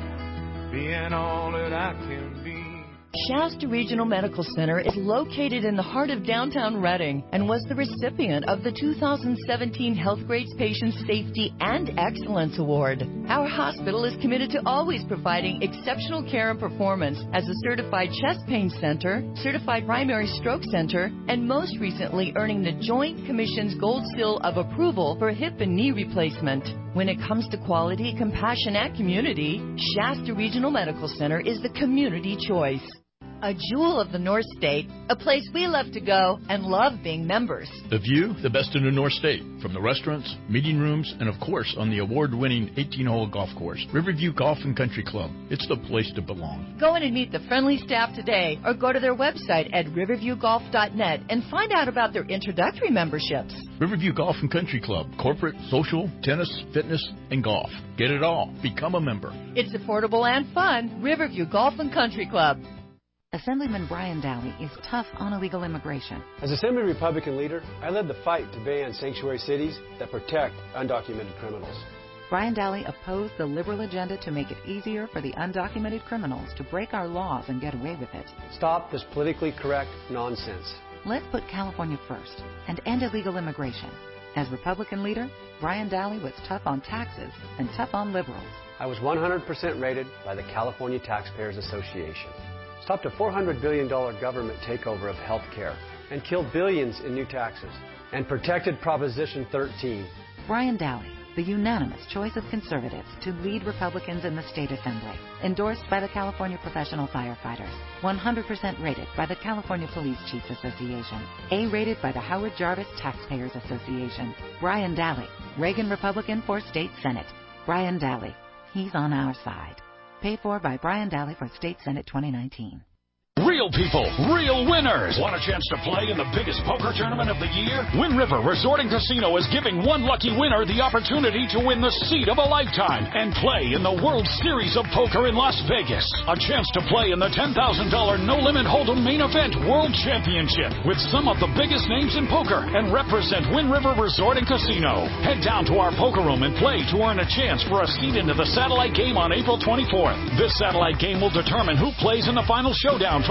being all that I can be. Shasta Regional Medical Center is located in the heart of downtown Reading and was the recipient of the 2017 Healthgrades Patient Safety and Excellence Award. Our hospital is committed to always providing exceptional care and performance as a certified chest pain center, certified primary stroke center, and most recently earning the Joint Commission's Gold Seal of Approval for hip and knee replacement. When it comes to quality, compassion, and community, Shasta Regional Medical Center is the community choice. A jewel of the North State, a place we love to go and love being members. The view, the best in the North State, from the restaurants, meeting rooms, and of course on the award-winning 18-hole golf course, Riverview Golf and Country Club. It's the place to belong. Go in and meet the friendly staff today or go to their website at riverviewgolf.net and find out about their introductory memberships. Riverview Golf and Country Club, corporate, social, tennis, fitness, and golf. Get it all. Become a member. It's affordable and fun. Riverview Golf and Country Club. Assemblyman Brian Daly is tough on illegal immigration. As Assembly Republican leader, I led the fight to ban sanctuary cities that protect undocumented criminals. Brian Daly opposed the liberal agenda to make it easier for the undocumented criminals to break our laws and get away with it. Stop this politically correct nonsense. Let's put California first and end illegal immigration. As Republican leader, Brian Daly was tough on taxes and tough on liberals. I was 100% rated by the California Taxpayers Association. Stopped a $400 billion government takeover of health care and killed billions in new taxes and protected Proposition 13. Brian Daly, the unanimous choice of conservatives to lead Republicans in the state assembly. Endorsed by the California Professional Firefighters. 100% rated by the California Police Chiefs Association. A-rated by the Howard Jarvis Taxpayers Association. Brian Daly, Reagan Republican for State Senate. Brian Daly, he's on our side. Paid for by Brian Daly for State Senate 2019. Real people, real winners. Want a chance to play in the biggest poker tournament of the year? Wind River Resort and Casino is giving one lucky winner the opportunity to win the seat of a lifetime and play in the World Series of Poker in Las Vegas. A chance to play in the $10,000 no-limit hold'em main event World Championship with some of the biggest names in poker and represent Wind River Resort and Casino. Head down to our poker room and play to earn a chance for a seat into the satellite game on April 24th. This satellite game will determine who plays in the final showdown for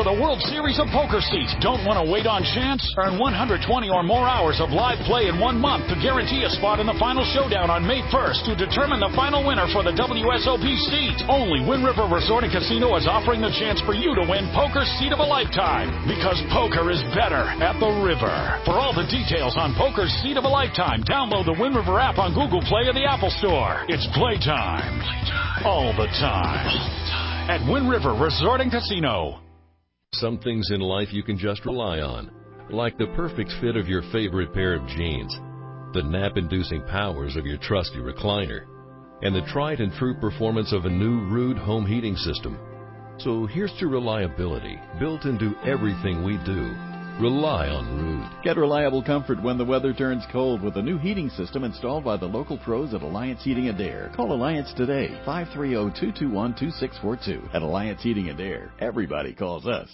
the World Series of Poker seats. Don't want to wait on chance? Earn 120 or more hours of live play in 1 month to guarantee a spot in the final showdown on May 1st to determine the final winner for the WSOP seat. Only Wind River Resort and Casino is offering the chance for you to win Poker's Seat of a Lifetime, because poker is better at the river. For all the details on Poker's Seat of a Lifetime, download the Wind River app on Google Play or the Apple Store. It's playtime. All the time. At Wind River Resort and Casino. Some things in life you can just rely on, like the perfect fit of your favorite pair of jeans, the nap-inducing powers of your trusty recliner, and the tried and true performance of a new Ruud home heating system. So here's to reliability built into everything we do. Rely on Ruud. Get reliable comfort when the weather turns cold with a new heating system installed by the local pros at Alliance Heating & Air. Call Alliance today, 530-221-2642. At Alliance Heating & Air, everybody calls us.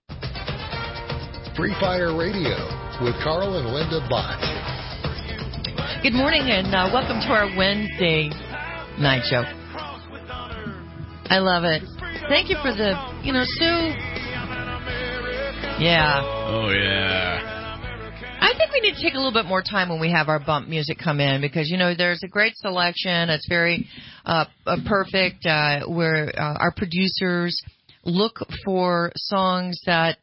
Free Fire Radio with Carl and Linda Bott. Good morning and welcome to our Wednesday night show. I love it. Thank you for the, Sue. Yeah. Oh, yeah. I think we need to take a little bit more time when we have our bump music come in because, there's a great selection. It's very perfect where our producers look for songs that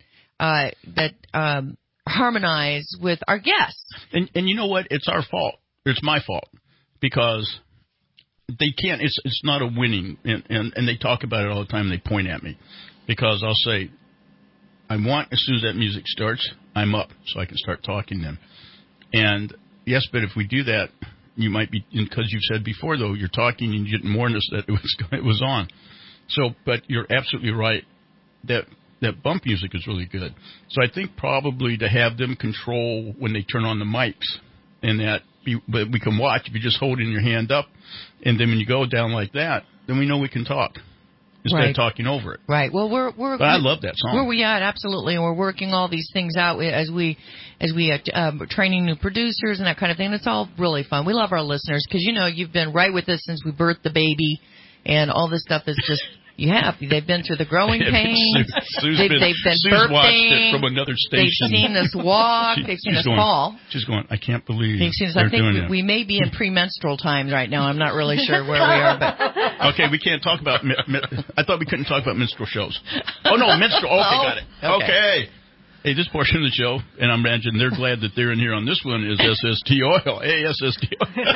harmonize with our guests. And you know what? It's our fault. It's my fault because they can't. It's not a winning. And they talk about it all the time. They point at me because I'll say, I want, as soon as that music starts, I'm up so I can start talking then. And, yes, but if we do that, you might be, because you've said before, though, you're talking and you didn't warn us that it was on. So, but you're absolutely right. That bump music is really good. So I think probably to have them control when they turn on the mics and that, but we can watch if you just hold in your hand up. And then when you go down like that, then we know we can talk. Instead of talking over it. Right. Well, But I love that song. We are, absolutely. And we're working all these things out as we training new producers and that kind of thing. It's all really fun. We love our listeners because, you've been right with us since we birthed the baby. And all this stuff is just, they've been through the growing pains. They've been birthing. Watched it from another station. They've seen us walk. They've seen us fall. She's going, I can't believe I think we may be in premenstrual times right now. I'm not really sure where we are. But okay, we can't talk about I thought we couldn't talk about minstrel shows. Oh, no, minstrel. Okay, got it. Okay. Hey, this portion of the show, and I imagine they're glad that they're in here on this one, is SST Oil. Hey, SST Oil.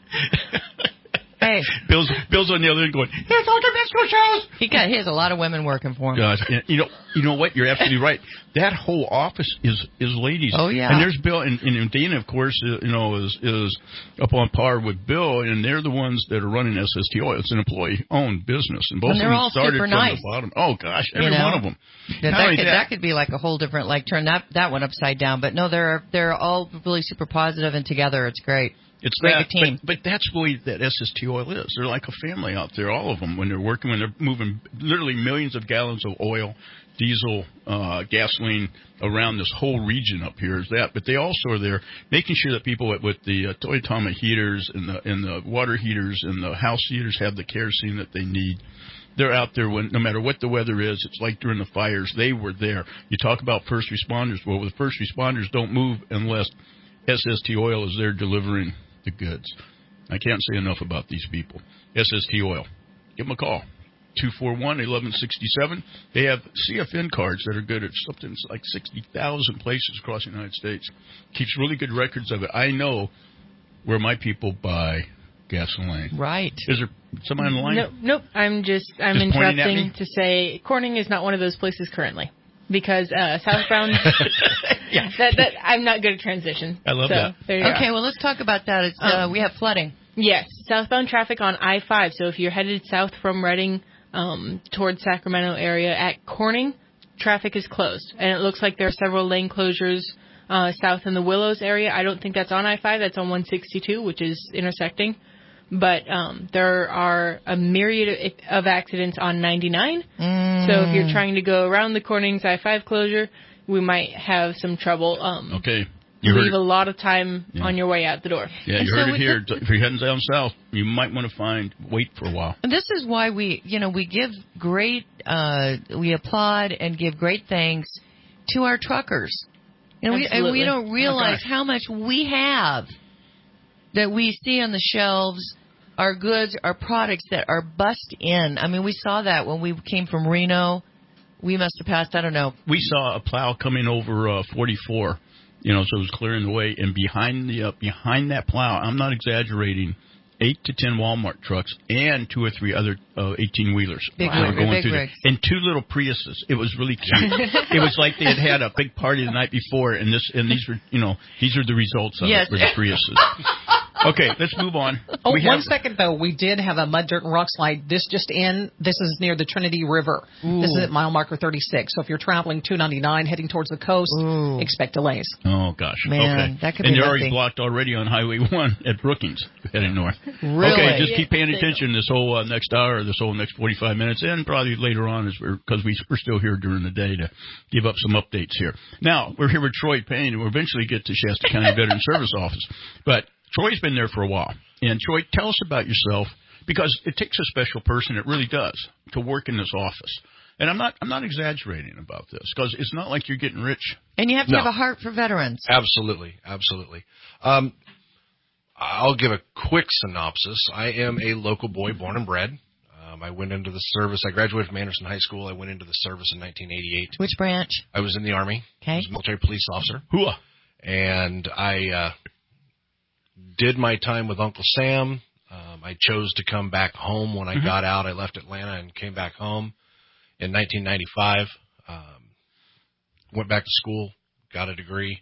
Hey. Bill's on the other end going, here's all the minstrel shows. He has a lot of women working for him. Gosh, you know what? You're absolutely right. That whole office is ladies. Oh, yeah. And there's Bill, and Dana, of course, is up on par with Bill, and they're the ones that are running SST Oil. It's an employee-owned business. And both of them started from the bottom. Oh, gosh, every one of them. That could be like a whole different, turn that one upside down. But no, they're all really super positive and together. It's great. It's great team. But that's the way that SST Oil is. They're like a family out there, all of them, when they're working, when they're moving literally millions of gallons of oil, diesel, gasoline around this whole region up here is that. But they also are there making sure that people with the Toyotama heaters and the water heaters and the house heaters have the kerosene that they need. They're out there no matter what the weather is. It's like during the fires. They were there. You talk about first responders. Well, the first responders don't move unless SST Oil is there delivering the goods. I can't say enough about these people. SST Oil. Give them a call. 241-1167. They have CFN cards that are good at something like 60,000 places across the United States. Keeps really good records of it. I know where my people buy gasoline. Right. Is there somebody on the line? Nope. I'm interrupting to say Corning is not one of those places currently. Because southbound, I'm not good at transition. I love that. Okay, well, let's talk about that. We have flooding. Yes, southbound traffic on I-5. So if you're headed south from Redding towards Sacramento area at Corning, traffic is closed. And it looks like there are several lane closures south in the Willows area. I don't think that's on I-5. That's on 162, which is intersecting. But there are a myriad of accidents on 99. So if you're trying to go around the Corning's I-5 closure, we might have some trouble. Okay. leave a lot of time on your way out the door. Yeah, you heard it here. If you're heading down south, you might want to wait for a while. And this is why we give great, we applaud and give great thanks to our truckers. And we don't realize how much we have that we see on the shelves, our goods, our products that are bussed in. I mean, we saw that when we came from Reno. We must have passed, I don't know. We saw a plow coming over 44, so it was clearing the way. And behind that plow, I'm not exaggerating, 8 to 10 Walmart trucks and 2 or 3 other 18-wheelers big rigs. And 2 little Priuses. It was really cute. It was like they had a big party the night before, and these were, these are the results of it for the Priuses. Okay, let's move on. Oh, 1 second, though. We did have a mud, dirt, and rock slide. This just in. This is near the Trinity River. Ooh. This is at mile marker 36. So if you're traveling 299 heading towards the coast, expect delays. Oh, gosh. Man, okay. That could and be they're already blocked already on Highway 1 at Brookings heading north. Really? Okay, just keep paying attention this whole next hour, this whole next 45 minutes, and probably later on because we're still here during the day to give up some updates here. Now, we're here with Troy Payne, and we'll eventually get to Shasta County Veteran Service Office. But Troy's been there for a while. And, Troy, tell us about yourself, because it takes a special person, it really does, to work in this office. And I'm not exaggerating about this, because it's not like you're getting rich. And you have to have a heart for veterans. Absolutely. I'll give a quick synopsis. I am a local boy, born and bred. I went into the service. I graduated from Anderson High School. I went into the service in 1988. Which branch? I was in the Army. Okay. I was a military police officer. Hooah. And I did my time with Uncle Sam. I chose to come back home when I got out. I left Atlanta and came back home in 1995. Went back to school, got a degree.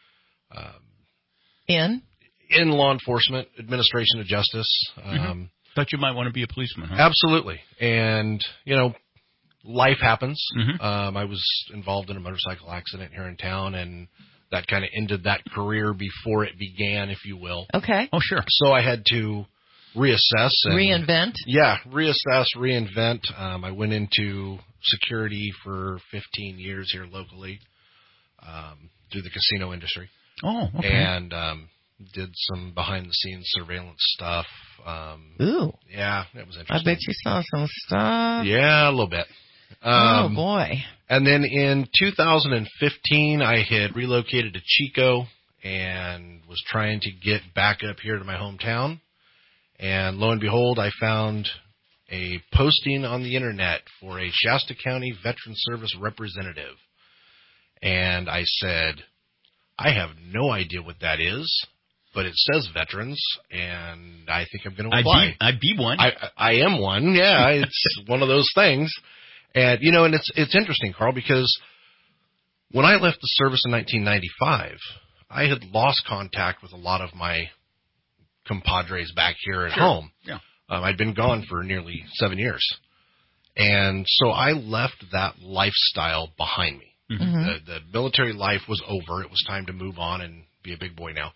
In law enforcement, administration of justice. Thought you might want to be a policeman, huh? Absolutely. And, life happens. I was involved in a motorcycle accident here in town, and that kind of ended that career before it began, if you will. Okay. Oh, sure. So I had to reassess. And, reinvent? Yeah, reassess, reinvent. I went into security for 15 years here locally through the casino industry. Oh, okay. And did some behind-the-scenes surveillance stuff. Ooh. Yeah, it was interesting. I bet you saw some stuff. Yeah, a little bit. Oh, boy. And then in 2015, I had relocated to Chico and was trying to get back up here to my hometown. And lo and behold, I found a posting on the Internet for a Shasta County Veteran Service representative. And I said, I have no idea what that is, but it says veterans, and I think I'm going to apply. I'd be one. I am one, yeah. It's one of those things. And, and it's interesting, Carl, because when I left the service in 1995, I had lost contact with a lot of my compadres back here at home. Yeah. I'd been gone for nearly 7 years. And so I left that lifestyle behind me. The military life was over. It was time to move on and be a big boy now.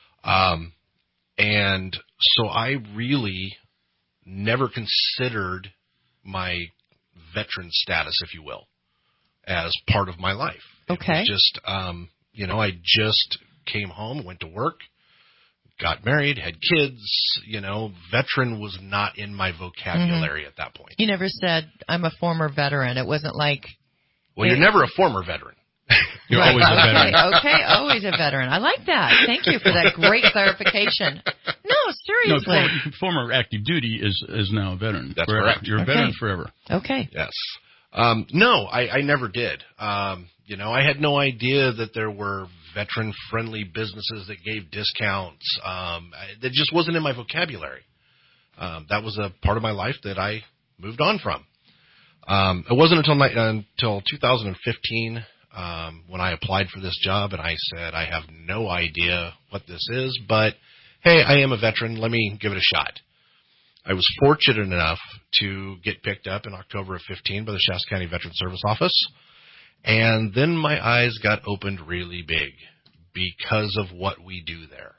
And so I really never considered my veteran status, if you will, as part of my life. Okay. It was just, I just came home, went to work, got married, had kids. Veteran was not in my vocabulary at that point. You never said, I'm a former veteran. It wasn't like... Well, you're never a former veteran. You're always a veteran. Okay, always a veteran. I like that. Thank you for that great clarification. No, seriously. No, former active duty is now a veteran. That's forever. correct. You're a veteran forever. Okay. Yes. No, I never did. I had no idea that there were veteran-friendly businesses that gave discounts. That just wasn't in my vocabulary. That was a part of my life that I moved on from. It wasn't until 2015 when I applied for this job, and I said, I have no idea what this is, but hey, I am a veteran. Let me give it a shot. I was fortunate enough to get picked up in October of 15 by the Shasta County Veteran Service Office, and then my eyes got opened really big because of what we do there.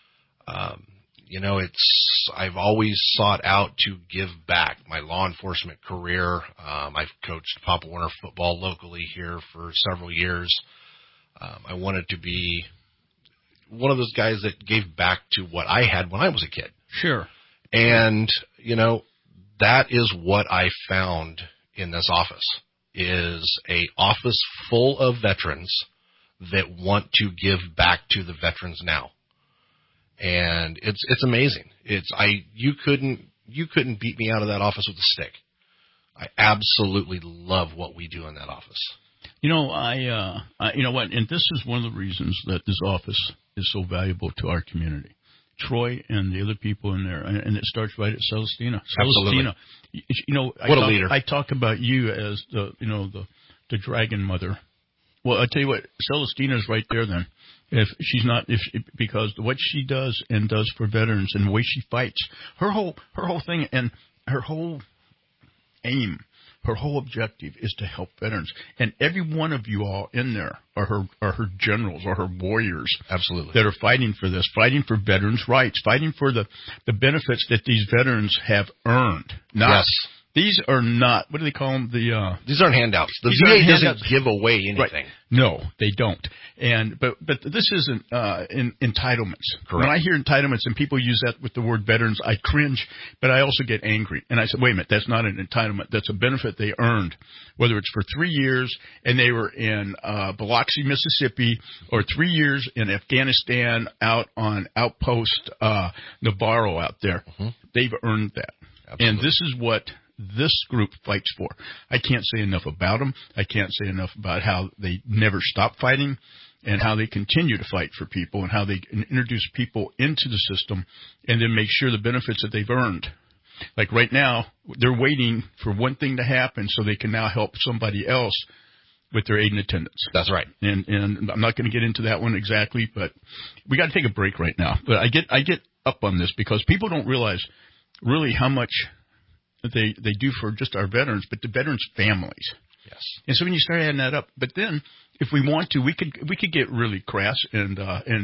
I've always sought out to give back. My law enforcement career, I've coached Pop Warner football locally here for several years. I wanted to be one of those guys that gave back to what I had when I was a kid. Sure. And, that is what I found in this office, is a office full of veterans that want to give back to the veterans now. And it's amazing. You couldn't beat me out of that office with a stick. I absolutely love what we do in that office. You know what? And this is one of the reasons that this office is so valuable to our community. Troy and the other people in there, and it starts right at Celestina. Absolutely. What a leader. I talk about you as the dragon mother. Well, I tell you what, Celestina's right there then. Because what she does and does for veterans and the way she fights, her whole thing and her whole aim, her whole objective is to help veterans. And every one of you all in there are her generals or her warriors. Absolutely. That are fighting for this, fighting for veterans' rights, fighting for the benefits that these veterans have earned. Yes. These are not, what do they call them? These aren't handouts. The VA doesn't give away anything. Right. No, they don't. But this isn't entitlements. Correct. When I hear entitlements and people use that with the word veterans, I cringe, but I also get angry. And I said, wait a minute, that's not an entitlement. That's a benefit they earned, whether it's for 3 years and they were in Biloxi, Mississippi, or 3 years in Afghanistan out on outpost Navarro out there. Mm-hmm. They've earned that. Absolutely. And this is what this group fights for. I can't say enough about them. I can't say enough about how they never stop fighting and how they continue to fight for people and how they introduce people into the system and then make sure the benefits that they've earned. Like right now, they're waiting for one thing to happen so they can now help somebody else with their aid and attendance. That's right. And I'm not going to get into that one exactly, but we got to take a break right now. But I get up on this because people don't realize really how much they do for just our veterans, but the veterans' families. Yes. And so when you start adding that up, but then if we want to, we could get really crass and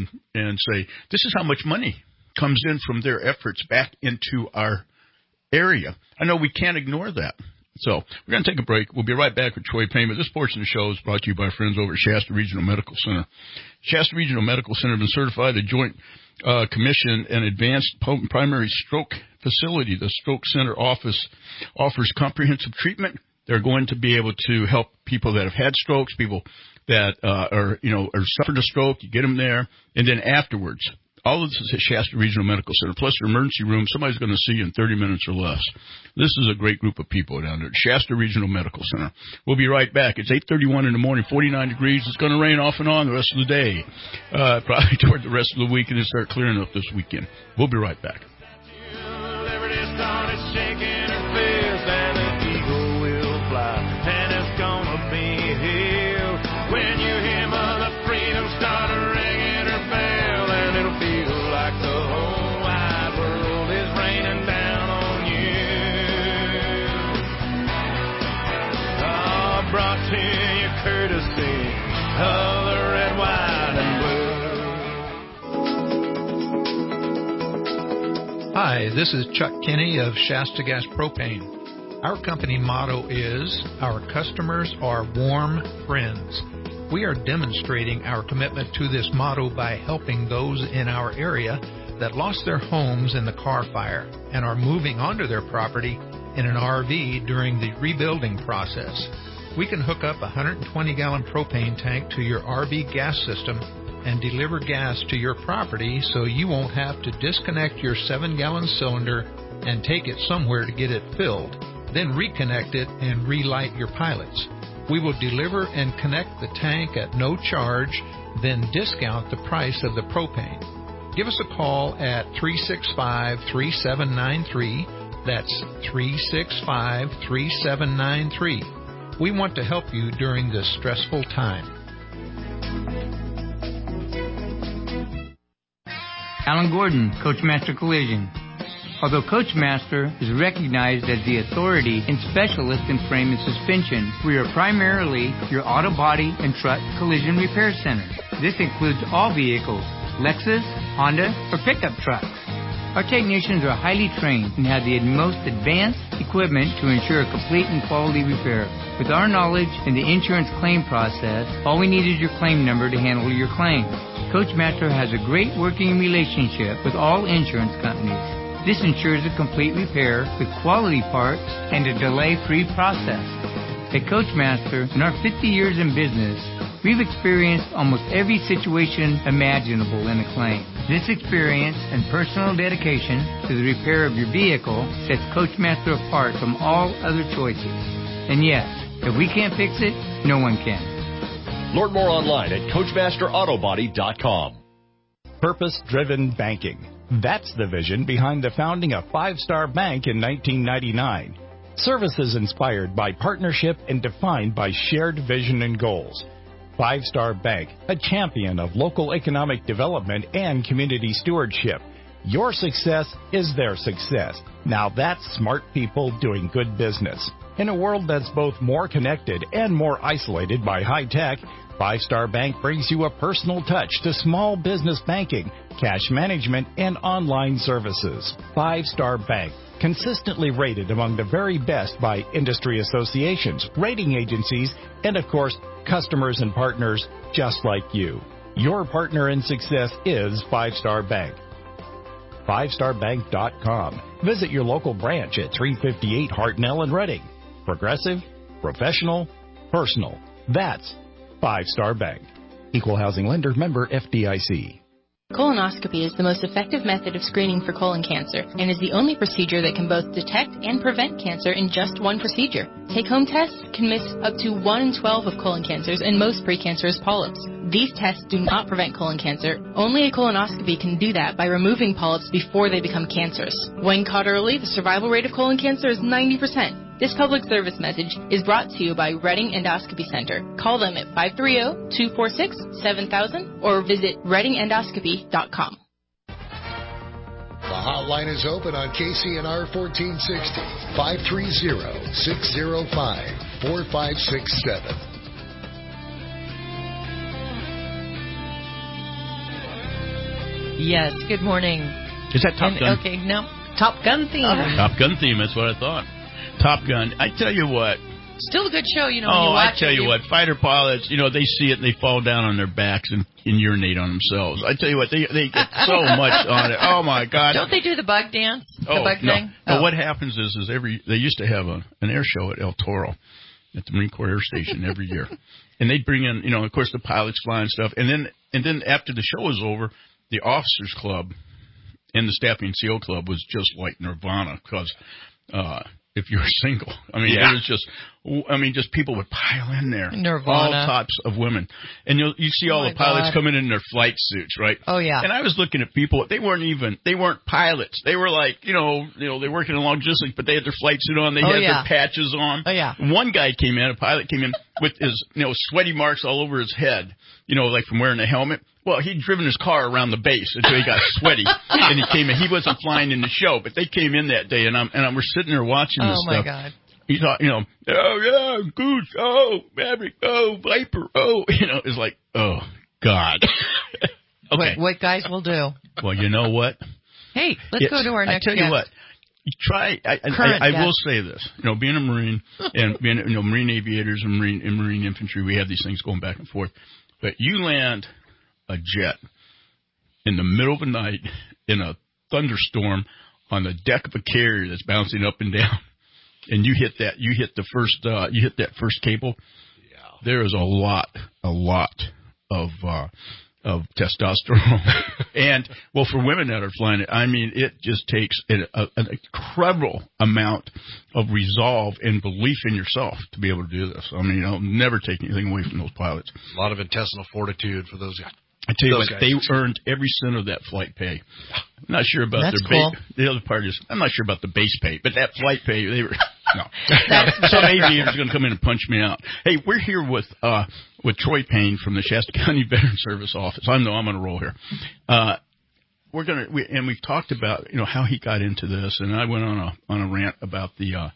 say this is how much money comes in from their efforts back into our area. I know we can't ignore that. So we're going to take a break. We'll be right back with Troy Payment. This portion of the show is brought to you by our friends over at Shasta Regional Medical Center. Shasta Regional Medical Center has been certified the Joint Commission and Advanced Primary Stroke Facility. The Stroke Center office offers comprehensive treatment. They're going to be able to help people that have had strokes, people that are suffered a stroke. You get them there, and then afterwards. All of this is at Shasta Regional Medical Center, plus their emergency room. Somebody's going to see you in 30 minutes or less. This is a great group of people down there at Shasta Regional Medical Center. We'll be right back. It's 8:31 in the morning, 49 degrees. It's going to rain off and on the rest of the day, probably toward the rest of the week, and it'll start clearing up this weekend. We'll be right back. Brought to you courtesy of the red, white, and blue. Hi, this is Chuck Kinney of Shasta Gas Propane. Our company motto is, our customers are warm friends. We are demonstrating our commitment to this motto by helping those in our area that lost their homes in the Carr Fire and are moving onto their property in an RV during the rebuilding process. We can hook up a 120-gallon propane tank to your RV gas system and deliver gas to your property so you won't have to disconnect your 7-gallon cylinder and take it somewhere to get it filled, then reconnect it and relight your pilots. We will deliver and connect the tank at no charge, then discount the price of the propane. Give us a call at 365-3793. That's 365-3793. We want to help you during this stressful time. Alan Gordon, Coachmaster Collision. Although Coachmaster is recognized as the authority and specialist in frame and suspension, we are primarily your auto body and truck collision repair center. This includes all vehicles, Lexus, Honda, or pickup trucks. Our technicians are highly trained and have the most advanced equipment to ensure a complete and quality repair. With our knowledge in the insurance claim process, all we need is your claim number to handle your claim. Coachmaster has a great working relationship with all insurance companies. This ensures a complete repair with quality parts and a delay-free process. At Coachmaster, in our 50 years in business, we've experienced almost every situation imaginable in a claim. This experience and personal dedication to the repair of your vehicle sets Coachmaster apart from all other choices. And yes, if we can't fix it, no one can. Learn more online at CoachmasterAutobody.com. Purpose-driven banking. That's the vision behind the founding of Five Star Bank in 1999. Services inspired by partnership and defined by shared vision and goals. Five Star Bank, a champion of local economic development and community stewardship. Your success is their success. Now that's smart people doing good business. In a world that's both more connected and more isolated by high tech, Five Star Bank brings you a personal touch to small business banking, cash management, and online services. Five Star Bank, consistently rated among the very best by industry associations, rating agencies, and of course, customers and partners just like you. Your partner in success is Five Star Bank. FiveStarBank.com. Visit your local branch at 358 Hartnell in Reading. Progressive, professional, personal. That's Five Star Bank. Equal housing lender, member FDIC. Colonoscopy is the most effective method of screening for colon cancer and is the only procedure that can both detect and prevent cancer in just one procedure. Take-home tests can miss up to 1 in 12 of colon cancers and most precancerous polyps. These tests do not prevent colon cancer. Only a colonoscopy can do that by removing polyps before they become cancerous. When caught early, the survival rate of colon cancer is 90%. This public service message is brought to you by Reading Endoscopy Center. Call them at 530-246-7000 or visit readingendoscopy.com. The hotline is open on KCNR 1460, 530-605-4567. Yes, good morning. Is that Top Gun? Okay, no. Top Gun theme. Top Gun theme, that's what I thought. Top Gun. I tell you what. Still a good show, when you watch I tell you what. Fighter pilots, they see it and they fall down on their backs and urinate on themselves. I tell you what, they get so much on it. Oh, my God. Don't they do the bug dance? The bug thing? No, what happens is they used to have an air show at El Toro at the Marine Corps Air Station every year. And they'd bring in, of course, the pilots fly and stuff. And then after the show was over, the Officers Club and the Staffing SEAL Club was just like Nirvana because if you were single, it was just people would pile in there. Nirvana. All types of women. And you see all the pilots coming in their flight suits, right? Oh, yeah. And I was looking at people, they weren't pilots. They were like, they're working in long distance, but they had their flight suit on. They had their patches on. Oh, yeah. One guy came in, a pilot came in with his, sweaty marks all over his head, like from wearing a helmet. Well, he'd driven his car around the base until he got sweaty, and he came in. He wasn't flying in the show, but they came in that day, and we're sitting there watching this stuff. Oh, my God. He thought, oh, yeah, Goose, oh, Maverick, oh, Viper, oh, it's like, oh, God. Okay. What guys will do. Well, you know what? Hey, let's go to our next I tell you what. You try. I will say this. Being a Marine and being Marine aviators and Marine infantry, we have these things going back and forth. But you land a jet in the middle of the night in a thunderstorm on the deck of a carrier that's bouncing up and down, and you hit that first cable. Yeah. There is a lot of testosterone. And, for women that are flying it, it just takes an incredible amount of resolve and belief in yourself to be able to do this. I'll never take anything away from those pilots. A lot of intestinal fortitude for those guys. I tell you what, they earned every cent of that flight pay. I'm not sure about their cool. The other part is, I'm not sure about the base pay, but that flight pay, they were, no. Some aviator's going to come in and punch me out. Hey, we're here with Troy Payne from the Shasta County Veteran Service Office. I know I'm on a roll here. We've talked about, how he got into this, and I went on a rant about the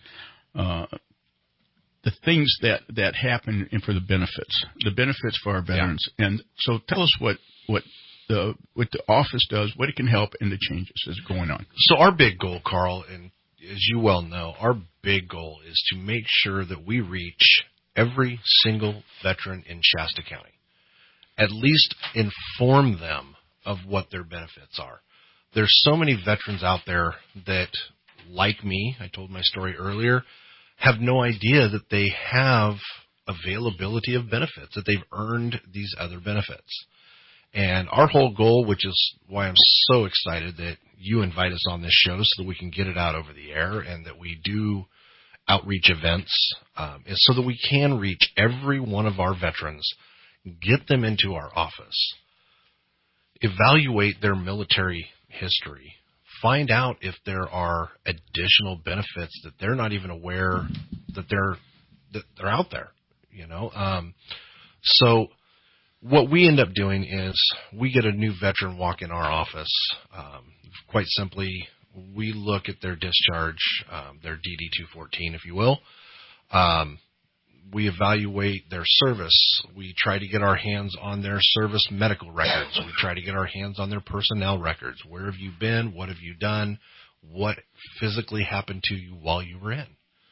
things that happen and for the benefits for our veterans. Yeah. And so tell us what the office does, what it can help, and the changes that's going on. So our big goal, Carl, and as you well know, our big goal is to make sure that we reach every single veteran in Shasta County. at least inform them of what their benefits are. There's so many veterans out there that, like me, I told my story earlier, have no idea that they have availability of benefits, that they've earned these other benefits. And our whole goal, which is why I'm so excited that you invite us on this show so that we can get it out over the air and that we do outreach events, is so that we can reach every one of our veterans, get them into our office, evaluate their military history, find out if there are additional benefits that they're not even aware that they're out there, you know. So what we end up doing is we get a new veteran walk in our office. Quite simply, we look at their discharge, their DD-214, if you will. We evaluate their service. We try to get our hands on their service medical records. We try to get our hands on their personnel records. Where have you been? What have you done? What physically happened to you while you were in?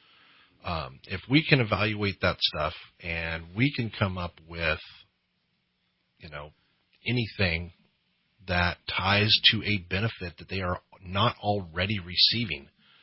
If we can evaluate that stuff and we can come up with, you know, anything that ties to a benefit that they are not already receiving,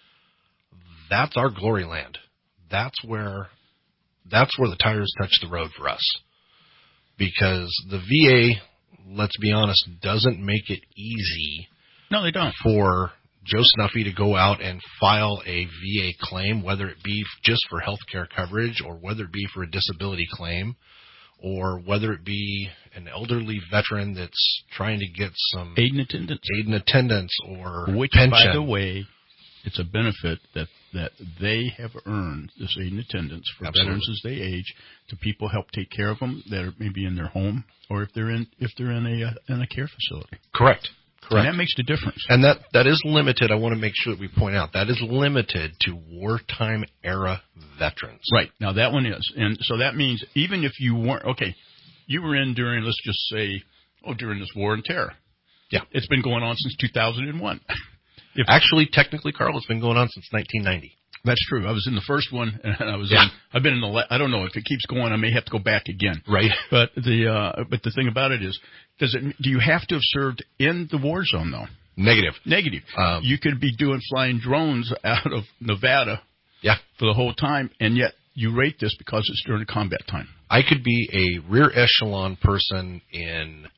that's our glory land. That's where the tires touch the road for us. Because the VA, let's be honest, doesn't make it easy. No, they don't. For Joe Snuffy to go out and file a VA claim, whether it be just for health care coverage or whether it be for a disability claim or whether it be an elderly veteran that's trying to get some aid and attendance or which, pension. By the way, it's a benefit that they have earned, this aid and attendance for Absolutely. veterans as they age, to people help take care of them that are maybe in their home or if they're in a care facility. Correct. And that makes the difference. And that is limited. I want to make sure that we point out that is limited to wartime era veterans. Right. Now that one is. And so that means even if you weren't, you were in during, let's just say, during this war and terror. Yeah. It's been going on since 2001. Actually, technically, Carl, it's been going on since 1990. That's true. I was in the first one, and I've been in I don't know if it keeps going. I may have to go back again. Right. But the thing about it is, do you have to have served in the war zone though? Negative. You could be flying drones out of Nevada. Yeah. For the whole time, and yet you rate this because it's during combat time. I could be a rear echelon person in,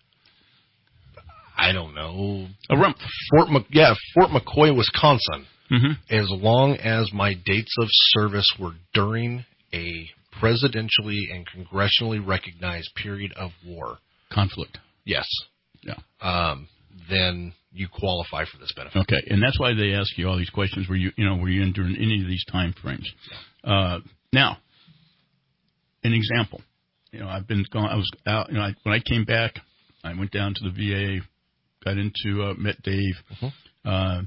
I don't know, Fort McCoy, Wisconsin. Mm-hmm. As long as my dates of service were during a presidentially and congressionally recognized period of war. Conflict. Yes. Yeah. Then you qualify for this benefit. Okay, and that's why they ask you all these questions. Were you in during any of these time frames? Yeah. Now, an example. I was out. When I came back, I went down to the VA, got into met Dave. Mm-hmm.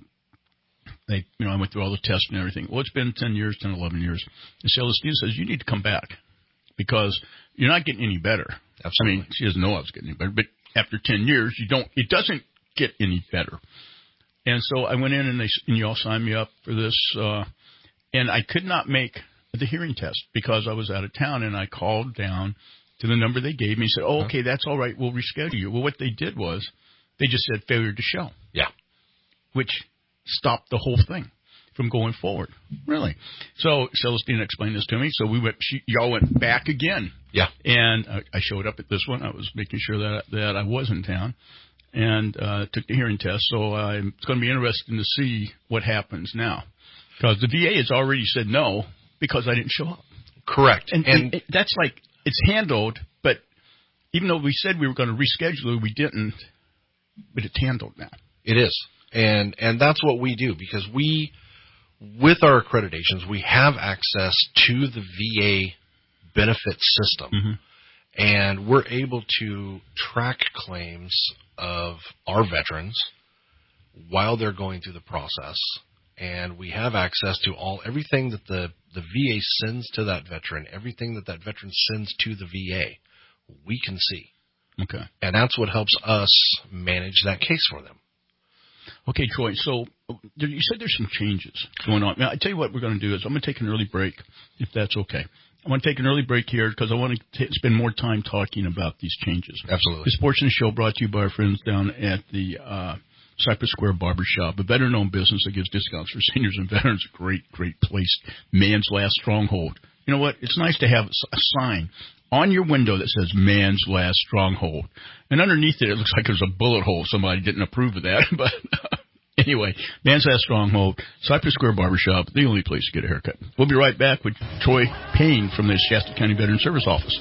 I went through all the tests and everything. Well, it's been 10 years, 11 years. And Celestina says, you need to come back because you're not getting any better. Absolutely. I mean, she doesn't know I was getting any better, but after 10 years, it doesn't get any better. And so I went in and you all signed me up for this. And I could not make the hearing test because I was out of town, and I called down to the number they gave me and said, okay, that's all right. We'll reschedule you. Well, what they did was they just said failure to show. Yeah. Which stopped the whole thing from going forward. Really. So Celestina explained this to me. So y'all went back again. Yeah. And I showed up at this one. I was making sure that I was in town and took the hearing test. So it's going to be interesting to see what happens now. Because the VA has already said no because I didn't show up. Correct. And that's like, it's handled, but even though we said we were going to reschedule it, we didn't. But it's handled now. It is. And that's what we do because with our accreditations, we have access to the VA benefit system. Mm-hmm. And we're able to track claims of our veterans while they're going through the process. And we have access to everything that the VA sends to that veteran, everything that veteran sends to the VA, we can see. Okay. And that's what helps us manage that case for them. Okay, Troy, so you said there's some changes going on. Now, I tell you what we're going to do is I'm going to take an early break, if that's okay. I want to take an early break here because I want to spend more time talking about these changes. Absolutely. This portion of the show brought to you by our friends down at the Cypress Square Barbershop, a veteran-owned business that gives discounts for seniors and veterans. A great, great place. Man's Last Stronghold. You know what? It's nice to have a sign on your window that says Man's Last Stronghold. And underneath it looks like there's a bullet hole. Somebody didn't approve of that, but... Anyway, Man's Last Stronghold, Cypress Square Barbershop, the only place to get a haircut. We'll be right back with Troy Payne from the Shasta County Veteran Service Office.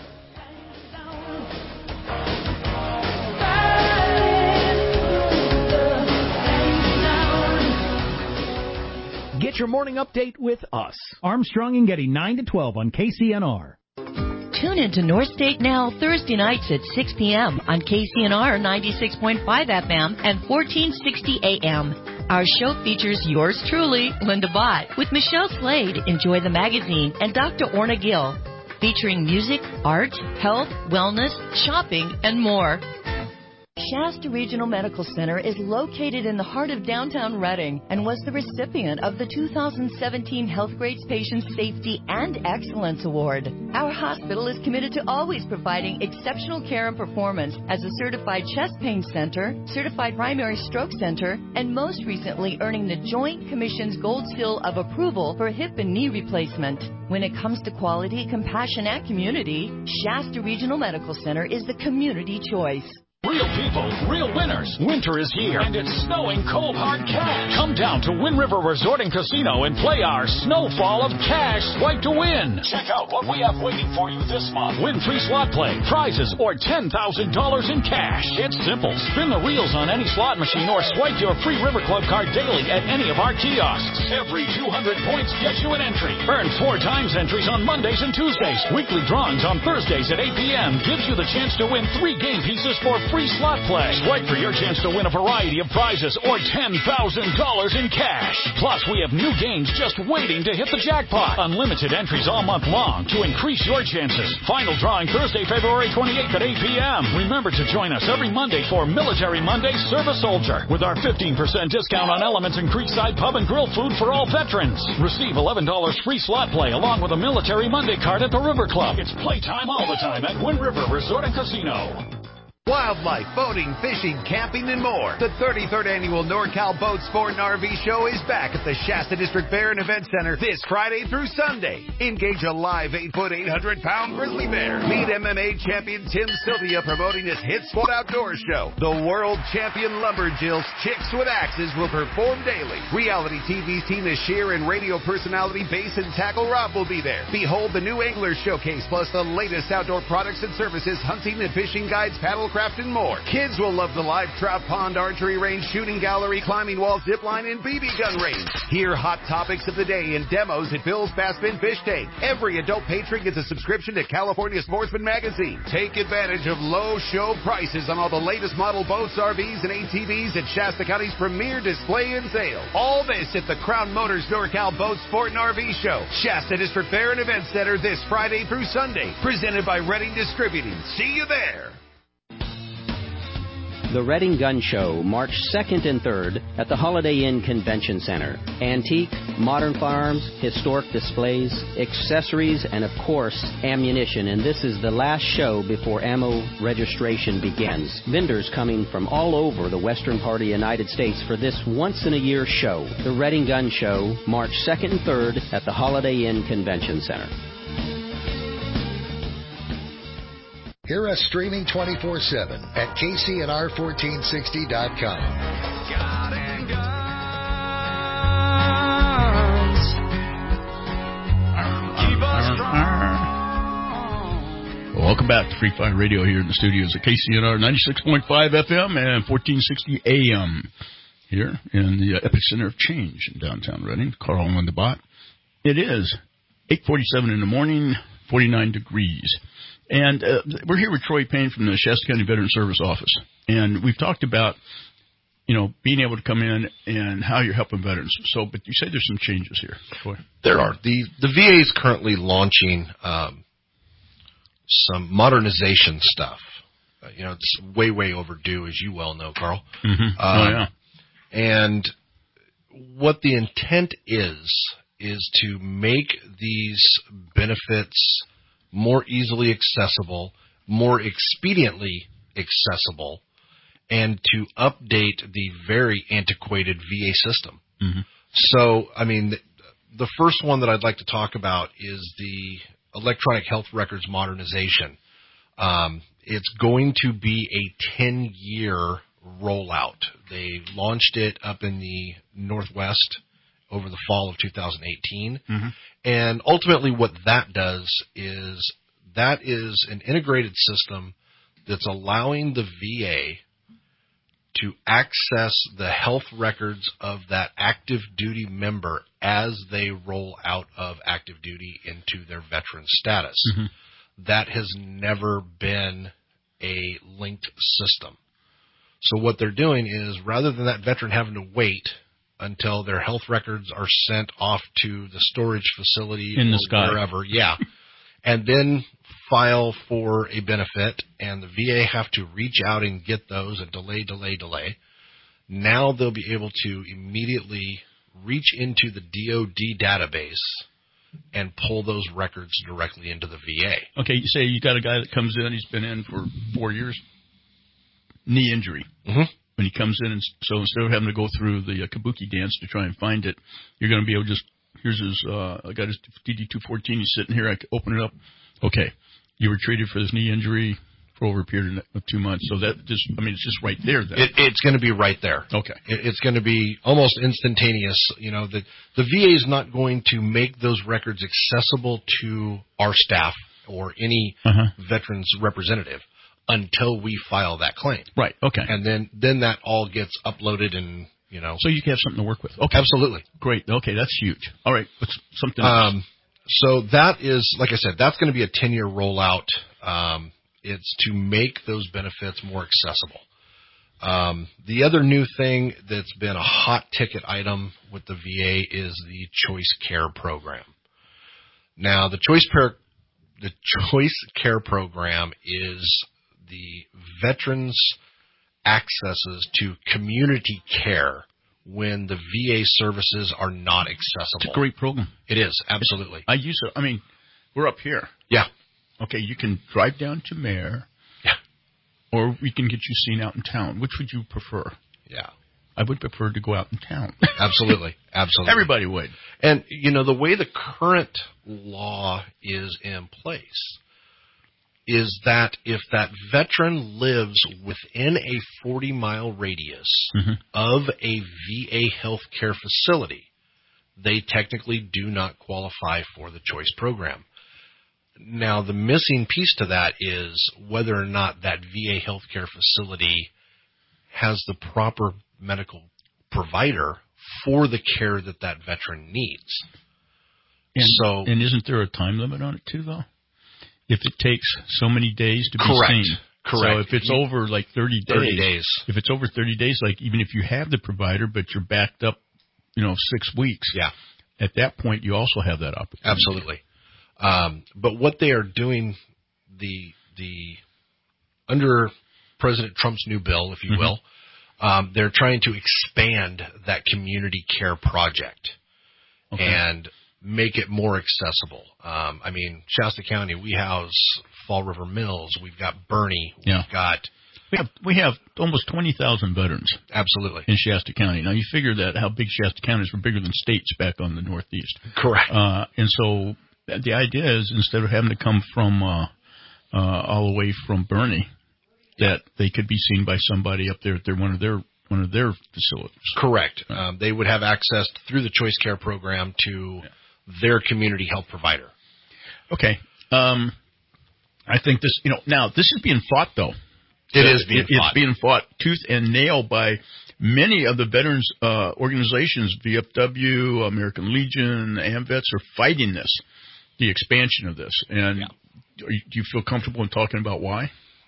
Get your morning update with us. Armstrong and Getty, 9 to 12 on KCNR. Tune into North State Now Thursday nights at 6 p.m. on KCNR 96.5 FM and 1460 AM. Our show features yours truly, Linda Bott, with Michelle Slade, Enjoy the Magazine, and Dr. Orna Gill, featuring music, art, health, wellness, shopping, and more. Shasta Regional Medical Center is located in the heart of downtown Reading and was the recipient of the 2017 Healthgrades Patient Safety and Excellence Award. Our hospital is committed to always providing exceptional care and performance as a certified chest pain center, certified primary stroke center, and most recently earning the Joint Commission's Gold Seal of Approval for hip and knee replacement. When it comes to quality, compassion, and community, Shasta Regional Medical Center is the community choice. Real people, real winners. Winter is here, and it's snowing cold hard cash. Come down to Wind River Resort and Casino and play our Snowfall of Cash Swipe to Win. Check out what we have waiting for you this month. Win free slot play, prizes, or $10,000 in cash. It's simple. Spin the reels on any slot machine or swipe your free River Club card daily at any of our kiosks. Every 200 points gets you an entry. Earn 4 times entries on Mondays and Tuesdays. Weekly drawings on Thursdays at 8 p.m. gives you the chance to win 3 game pieces for free slot play. Swipe for your chance to win a variety of prizes or $10,000 in cash. Plus, we have new games just waiting to hit the jackpot. Unlimited entries all month long to increase your chances. Final drawing Thursday, February 28th at 8 p.m. Remember to join us every Monday for Military Monday Service Soldier with our 15% discount on Elements and Creekside Pub and Grill food for all veterans. Receive $11 free slot play along with a Military Monday card at the River Club. It's playtime all the time at Wind River Resort and Casino. Wildlife, boating, fishing, camping, and more. The 33rd Annual NorCal Boat Sport and RV Show is back at the Shasta District Fair and Event Center this Friday through Sunday. Engage a live 8-foot, 800-pound grizzly bear. Meet MMA champion Tim Sylvia promoting his hit sport outdoor show. The world champion Lumberjills, Chicks with Axes, will perform daily. Reality TV's Tina Shear and radio personality Bass and Tackle Rob will be there. Behold the new Angler Showcase, plus the latest outdoor products and services, hunting and fishing guides, paddlecraft, and more. Kids will love the live trout pond, archery range, shooting gallery, climbing wall, zip line, and BB gun range. Hear hot topics of the day and demos at Bill's Bassman Fish Tank. Every adult patron gets a subscription to California Sportsman Magazine. Take advantage of low show prices on all the latest model boats, RVs, and ATVs at Shasta County's premier display and sale. All this at the Crown Motors NorCal Boat Sport and RV Show. Shasta District Fair and Event Center this Friday through Sunday. Presented by Reading Distributing. See you there. The Reading Gun Show, March 2nd and 3rd at the Holiday Inn Convention Center. Antique, modern firearms, historic displays, accessories, and of course, ammunition. And this is the last show before ammo registration begins. Vendors coming from all over the western part of the United States for this once-in-a-year show. The Reading Gun Show, March 2nd and 3rd at the Holiday Inn Convention Center. Hear us streaming 24/7 at KCNR1460.com. God and guns keep us strong. Welcome back to Free Fire Radio here in the studios at KCNR 96.5 FM and 1460 AM here in the epicenter of change in downtown Reading. Carl and Linda Bott. It is 8:47 in the morning, 49 degrees. And we're here with Troy Payne from the Shasta County Veteran Service Office. And we've talked about, being able to come in and how you're helping veterans. But you say there's some changes here, Troy. There are. The VA is currently launching some modernization stuff. It's way, way overdue, as you well know, Carl. Mm-hmm. And what the intent is is to make these benefits more easily accessible, more expediently accessible, and to update the very antiquated VA system. Mm-hmm. So, I mean, the first one that I'd like to talk about is the electronic health records modernization. It's going to be a 10-year rollout. They launched it up in the Northwest over the fall of 2018. Mm-hmm. And ultimately what that does is that is an integrated system that's allowing the VA to access the health records of that active duty member as they roll out of active duty into their veteran status. Mm-hmm. That has never been a linked system. So what they're doing is, rather than that veteran having to wait until their health records are sent off to the storage facility in the or sky, wherever, and then file for a benefit, and the VA have to reach out and get those and delay. Now they'll be able to immediately reach into the DoD database and pull those records directly into the VA. Okay, you say you got a guy that comes in, he's been in for 4 years, knee injury. Mm-hmm. When he comes in, and so instead of having to go through the kabuki dance to try and find it, you're going to be able to just, here's his, I got his DD-214, he's sitting here, I can open it up. Okay, you were treated for this knee injury for over a period of 2 months. So that just, I mean, it's just right there then. It's going to be right there. Okay. It's going to be almost instantaneous. You know, the VA is not going to make those records accessible to our staff or any veterans representative until we file that claim. Right. Okay. And then that all gets uploaded and, you know. So you can have something to work with. Okay. Absolutely. Great. Okay. That's huge. All right. What's something else? So that is, like I said, that's going to be a 10-year rollout. It's to make those benefits more accessible. The other new thing that's been a hot ticket item with the VA is the Choice Care program. Now, the Choice Care program is the veterans' accesses to community care when the VA services are not accessible. It's a great program. It is, absolutely. I use it. I mean, we're up here. Yeah. Okay, you can drive down to Mare. Yeah. Or we can get you seen out in town. Which would you prefer? Yeah. I would prefer to go out in town. Absolutely. Absolutely. Everybody would. And, you know, the way the current law is in place is that if that veteran lives within a 40-mile radius of a VA healthcare facility, they technically do not qualify for the Choice program. Now, the missing piece to that is whether or not that VA healthcare facility has the proper medical provider for the care that that veteran needs. And isn't there a time limit on it too, though? If it takes so many days to be seen. Correct. So if it's over like 30 days. If it's over 30 days, like even if you have the provider, but you're backed up, 6 weeks. Yeah. At that point, you also have that opportunity. Absolutely. But what they are doing, the under President Trump's new bill, if you will, they're trying to expand that community care project and make it more accessible. I mean, Shasta County, we house Fall River Mills. We've got Bernie. We have almost 20,000 veterans. Absolutely. In Shasta County. Now, you figure that how big Shasta County is. We're bigger than states back on the Northeast. Correct. And so the idea is instead of having to come from all the way from Bernie, that they could be seen by somebody up there at one of their facilities. Correct. They would have access through the Choice Care program to their community health provider. Okay. I think this, now this is being fought though. It is being fought. It's being fought tooth and nail by many of the veterans organizations. VFW, American Legion, AMVETS are fighting this, the expansion of this. And do you feel comfortable in talking about why?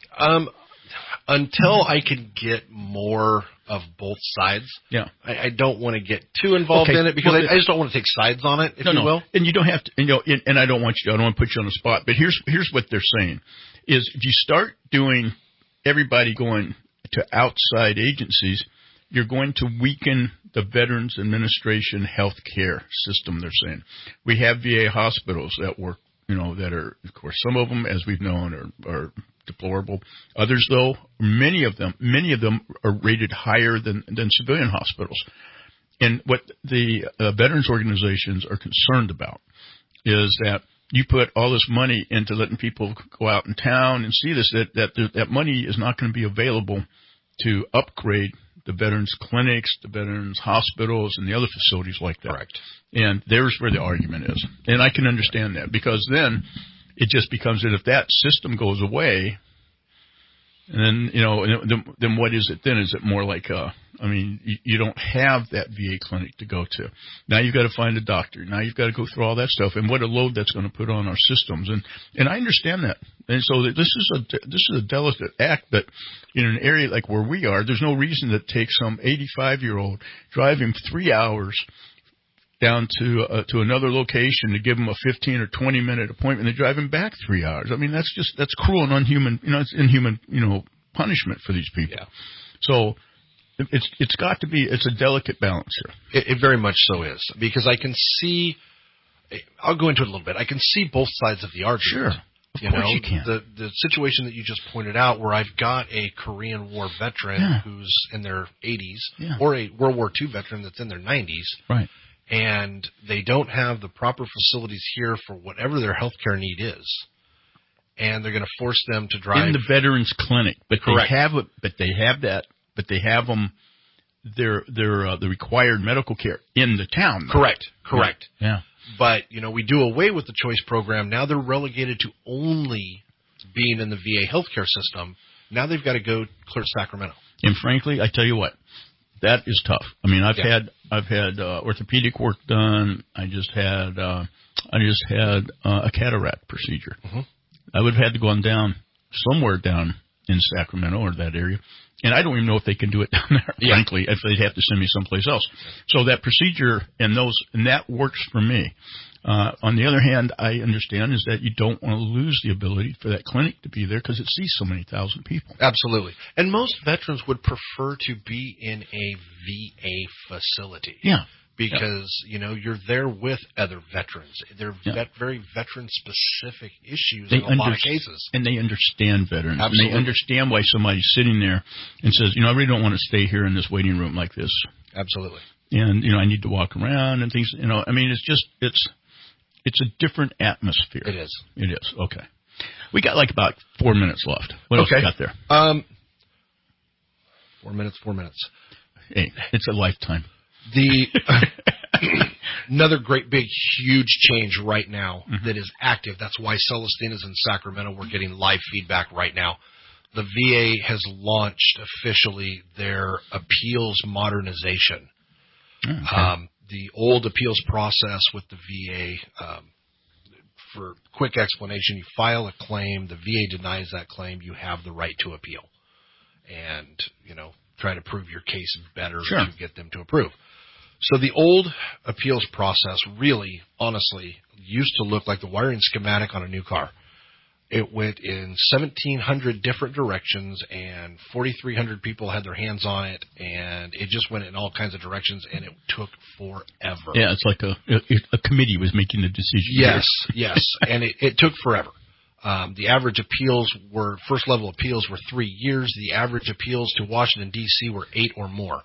Until I can get more of both sides, I don't want to get too involved in it because I just don't want to take sides on it, if you will. And you don't have to, and I don't want to put you on the spot, but here's what they're saying is if you start doing everybody going to outside agencies, you're going to weaken the Veterans Administration health care system, they're saying. We have VA hospitals that work, that are, of course, some of them, as we've known, are deplorable. Others, though, many of them are rated higher than civilian hospitals. And what the veterans organizations are concerned about is that you put all this money into letting people go out in town and see this, that money is not going to be available to upgrade the veterans clinics, the veterans hospitals, and the other facilities like that. Correct. And there's where the argument is. And I can understand that, because then it just becomes that if that system goes away, and then, then what is it then? Is it more like, you don't have that VA clinic to go to. Now you've got to find a doctor. Now you've got to go through all that stuff, and what a load that's going to put on our systems. And I understand that. And so this is a delicate act, but in an area like where we are, there's no reason to take some 85-year-old, drive him 3 hours down to another location to give him a 15 or 20-minute appointment and drive him back 3 hours. I mean, that's cruel and unhuman. It's inhuman, punishment for these people. Yeah. So it's got to be. It's a delicate balance here. It very much so is, because I can see. I'll go into it a little bit. I can see both sides of the argument. Sure. Of course you can. The situation that you just pointed out, where I've got a Korean War veteran who's in their 80s, or a World War II veteran that's in their 90s, right? And they don't have the proper facilities here for whatever their health care need is, and they're going to force them to drive in the veterans clinic. But correct. They have it. But they have that. But they have them. The required medical care in the town. Though. Correct. Yeah. But we do away with the choice program. Now they're relegated to only being in the VA healthcare system. Now they've got to go clear to Sacramento. And frankly, I tell you what, that is tough. I mean, I've had orthopedic work done. I just had a cataract procedure. Mm-hmm. I would have had to go down somewhere down in Sacramento or that area. And I don't even know if they can do it down there, frankly, if they'd have to send me someplace else. So that procedure and that works for me. On the other hand, I understand is that you don't want to lose the ability for that clinic to be there because it sees so many thousand people. Absolutely. And most veterans would prefer to be in a VA facility. Yeah. Because, you're there with other veterans. They're very veteran-specific issues in a lot of cases. And they understand veterans. Absolutely. And they understand why somebody's sitting there and says, I really don't want to stay here in this waiting room like this. Absolutely. And, I need to walk around and things. It's a different atmosphere. It is. It is. Okay. We got about 4 minutes left. What else you got there? 4 minutes. Hey, it's a lifetime. Another great big huge change right now that is active. That's why Celestina's in Sacramento. We're getting live feedback right now. The VA has launched officially their appeals modernization. Okay. The old appeals process with the VA, for quick explanation, you file a claim, the VA denies that claim, you have the right to appeal. And, try to prove your case better to get them to approve. So the old appeals process really, honestly, used to look like the wiring schematic on a new car. It went in 1,700 different directions, and 4,300 people had their hands on it, and it just went in all kinds of directions, and it took forever. Yeah, it's like a committee was making the decision. Yes, and it took forever. The average first level appeals were 3 years. The average appeals to Washington, D.C. were 8 or more.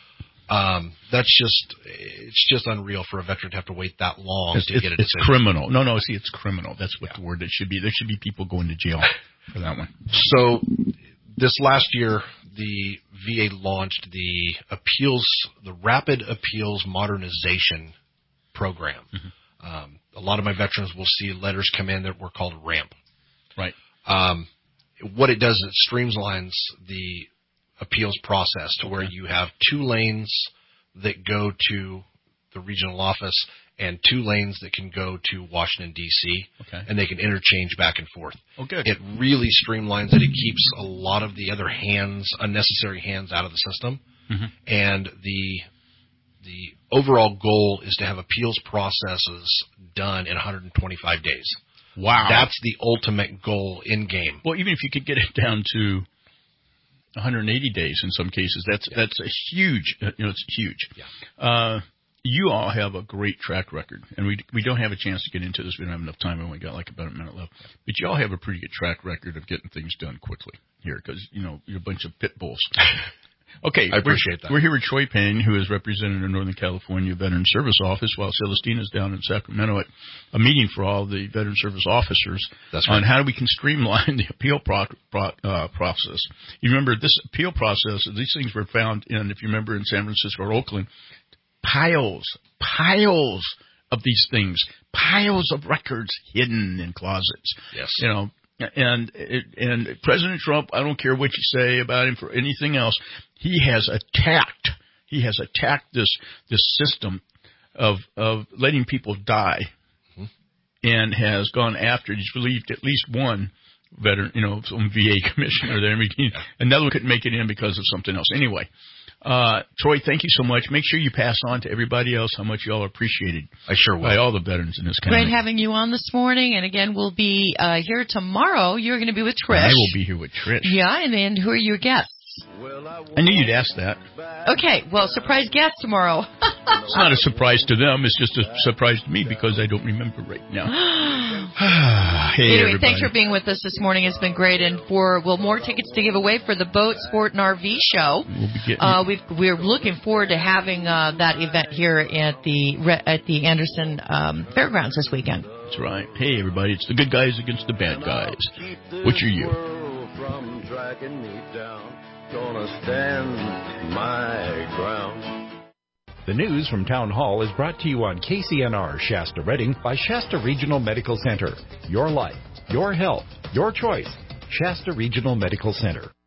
It's just unreal for a veteran to have to wait that long to get a decision. It's criminal. No, it's criminal. That's what the word it should be. There should be people going to jail for that one. So this last year, the VA launched the Rapid Appeals Modernization Program. Mm-hmm. A lot of my veterans will see letters come in that were called RAMP. Right. What it does is it streamlines the appeals process to where you have 2 lanes that go to the regional office and 2 lanes that can go to Washington, D.C., and they can interchange back and forth. Oh, good. It really streamlines it. It keeps a lot of the other unnecessary hands out of the system. Mm-hmm. And the overall goal is to have appeals processes done in 125 days. Wow. That's the ultimate goal in game. Well, even if you could get it down to 180 days in some cases. That's a huge. It's huge. Yeah. You all have a great track record, and we don't have a chance to get into this. We don't have enough time. We only got like about a minute left. But you all have a pretty good track record of getting things done quickly here, because you're a bunch of pit bulls. Okay, I appreciate that. We're here with Troy Payne, who is representing the Northern California Veteran Service Office, while Celestina's down in Sacramento at a meeting for all the Veteran Service officers on how we can streamline the appeal process. You remember this appeal process, these things were found in, if you remember, in San Francisco or Oakland, piles of these things, piles of records hidden in closets. Yes. And President Trump, I don't care what you say about him for anything else, he has attacked this system of letting people die, and has gone after. He's relieved at least one veteran, some VA commissioner there. Another one couldn't make it in because of something else. Anyway, Troy, thank you so much. Make sure you pass on to everybody else how much y'all are appreciated. I sure will. By all the veterans in this country. Great having you on this morning. And again, we'll be here tomorrow. You're going to be with Trish. I will be here with Trish. Yeah, and then who are your guests? I knew you'd ask that. Okay, well, surprise guest tomorrow. It's not a surprise to them. It's just a surprise to me because I don't remember right now. Hey, anyway, everybody. Thanks for being with us this morning. It's been great. And more tickets to give away for the Boat, Sport, and RV show. We'll be getting we're looking forward to having that event here at the Anderson Fairgrounds this weekend. That's right. Hey, everybody, it's the good guys against the bad guys. Which are you? From tracking me down, gonna stand my ground. The news from Town Hall is brought to you on KCNR Shasta Redding by Shasta Regional Medical Center. Your life, your health, your choice. Shasta Regional Medical Center.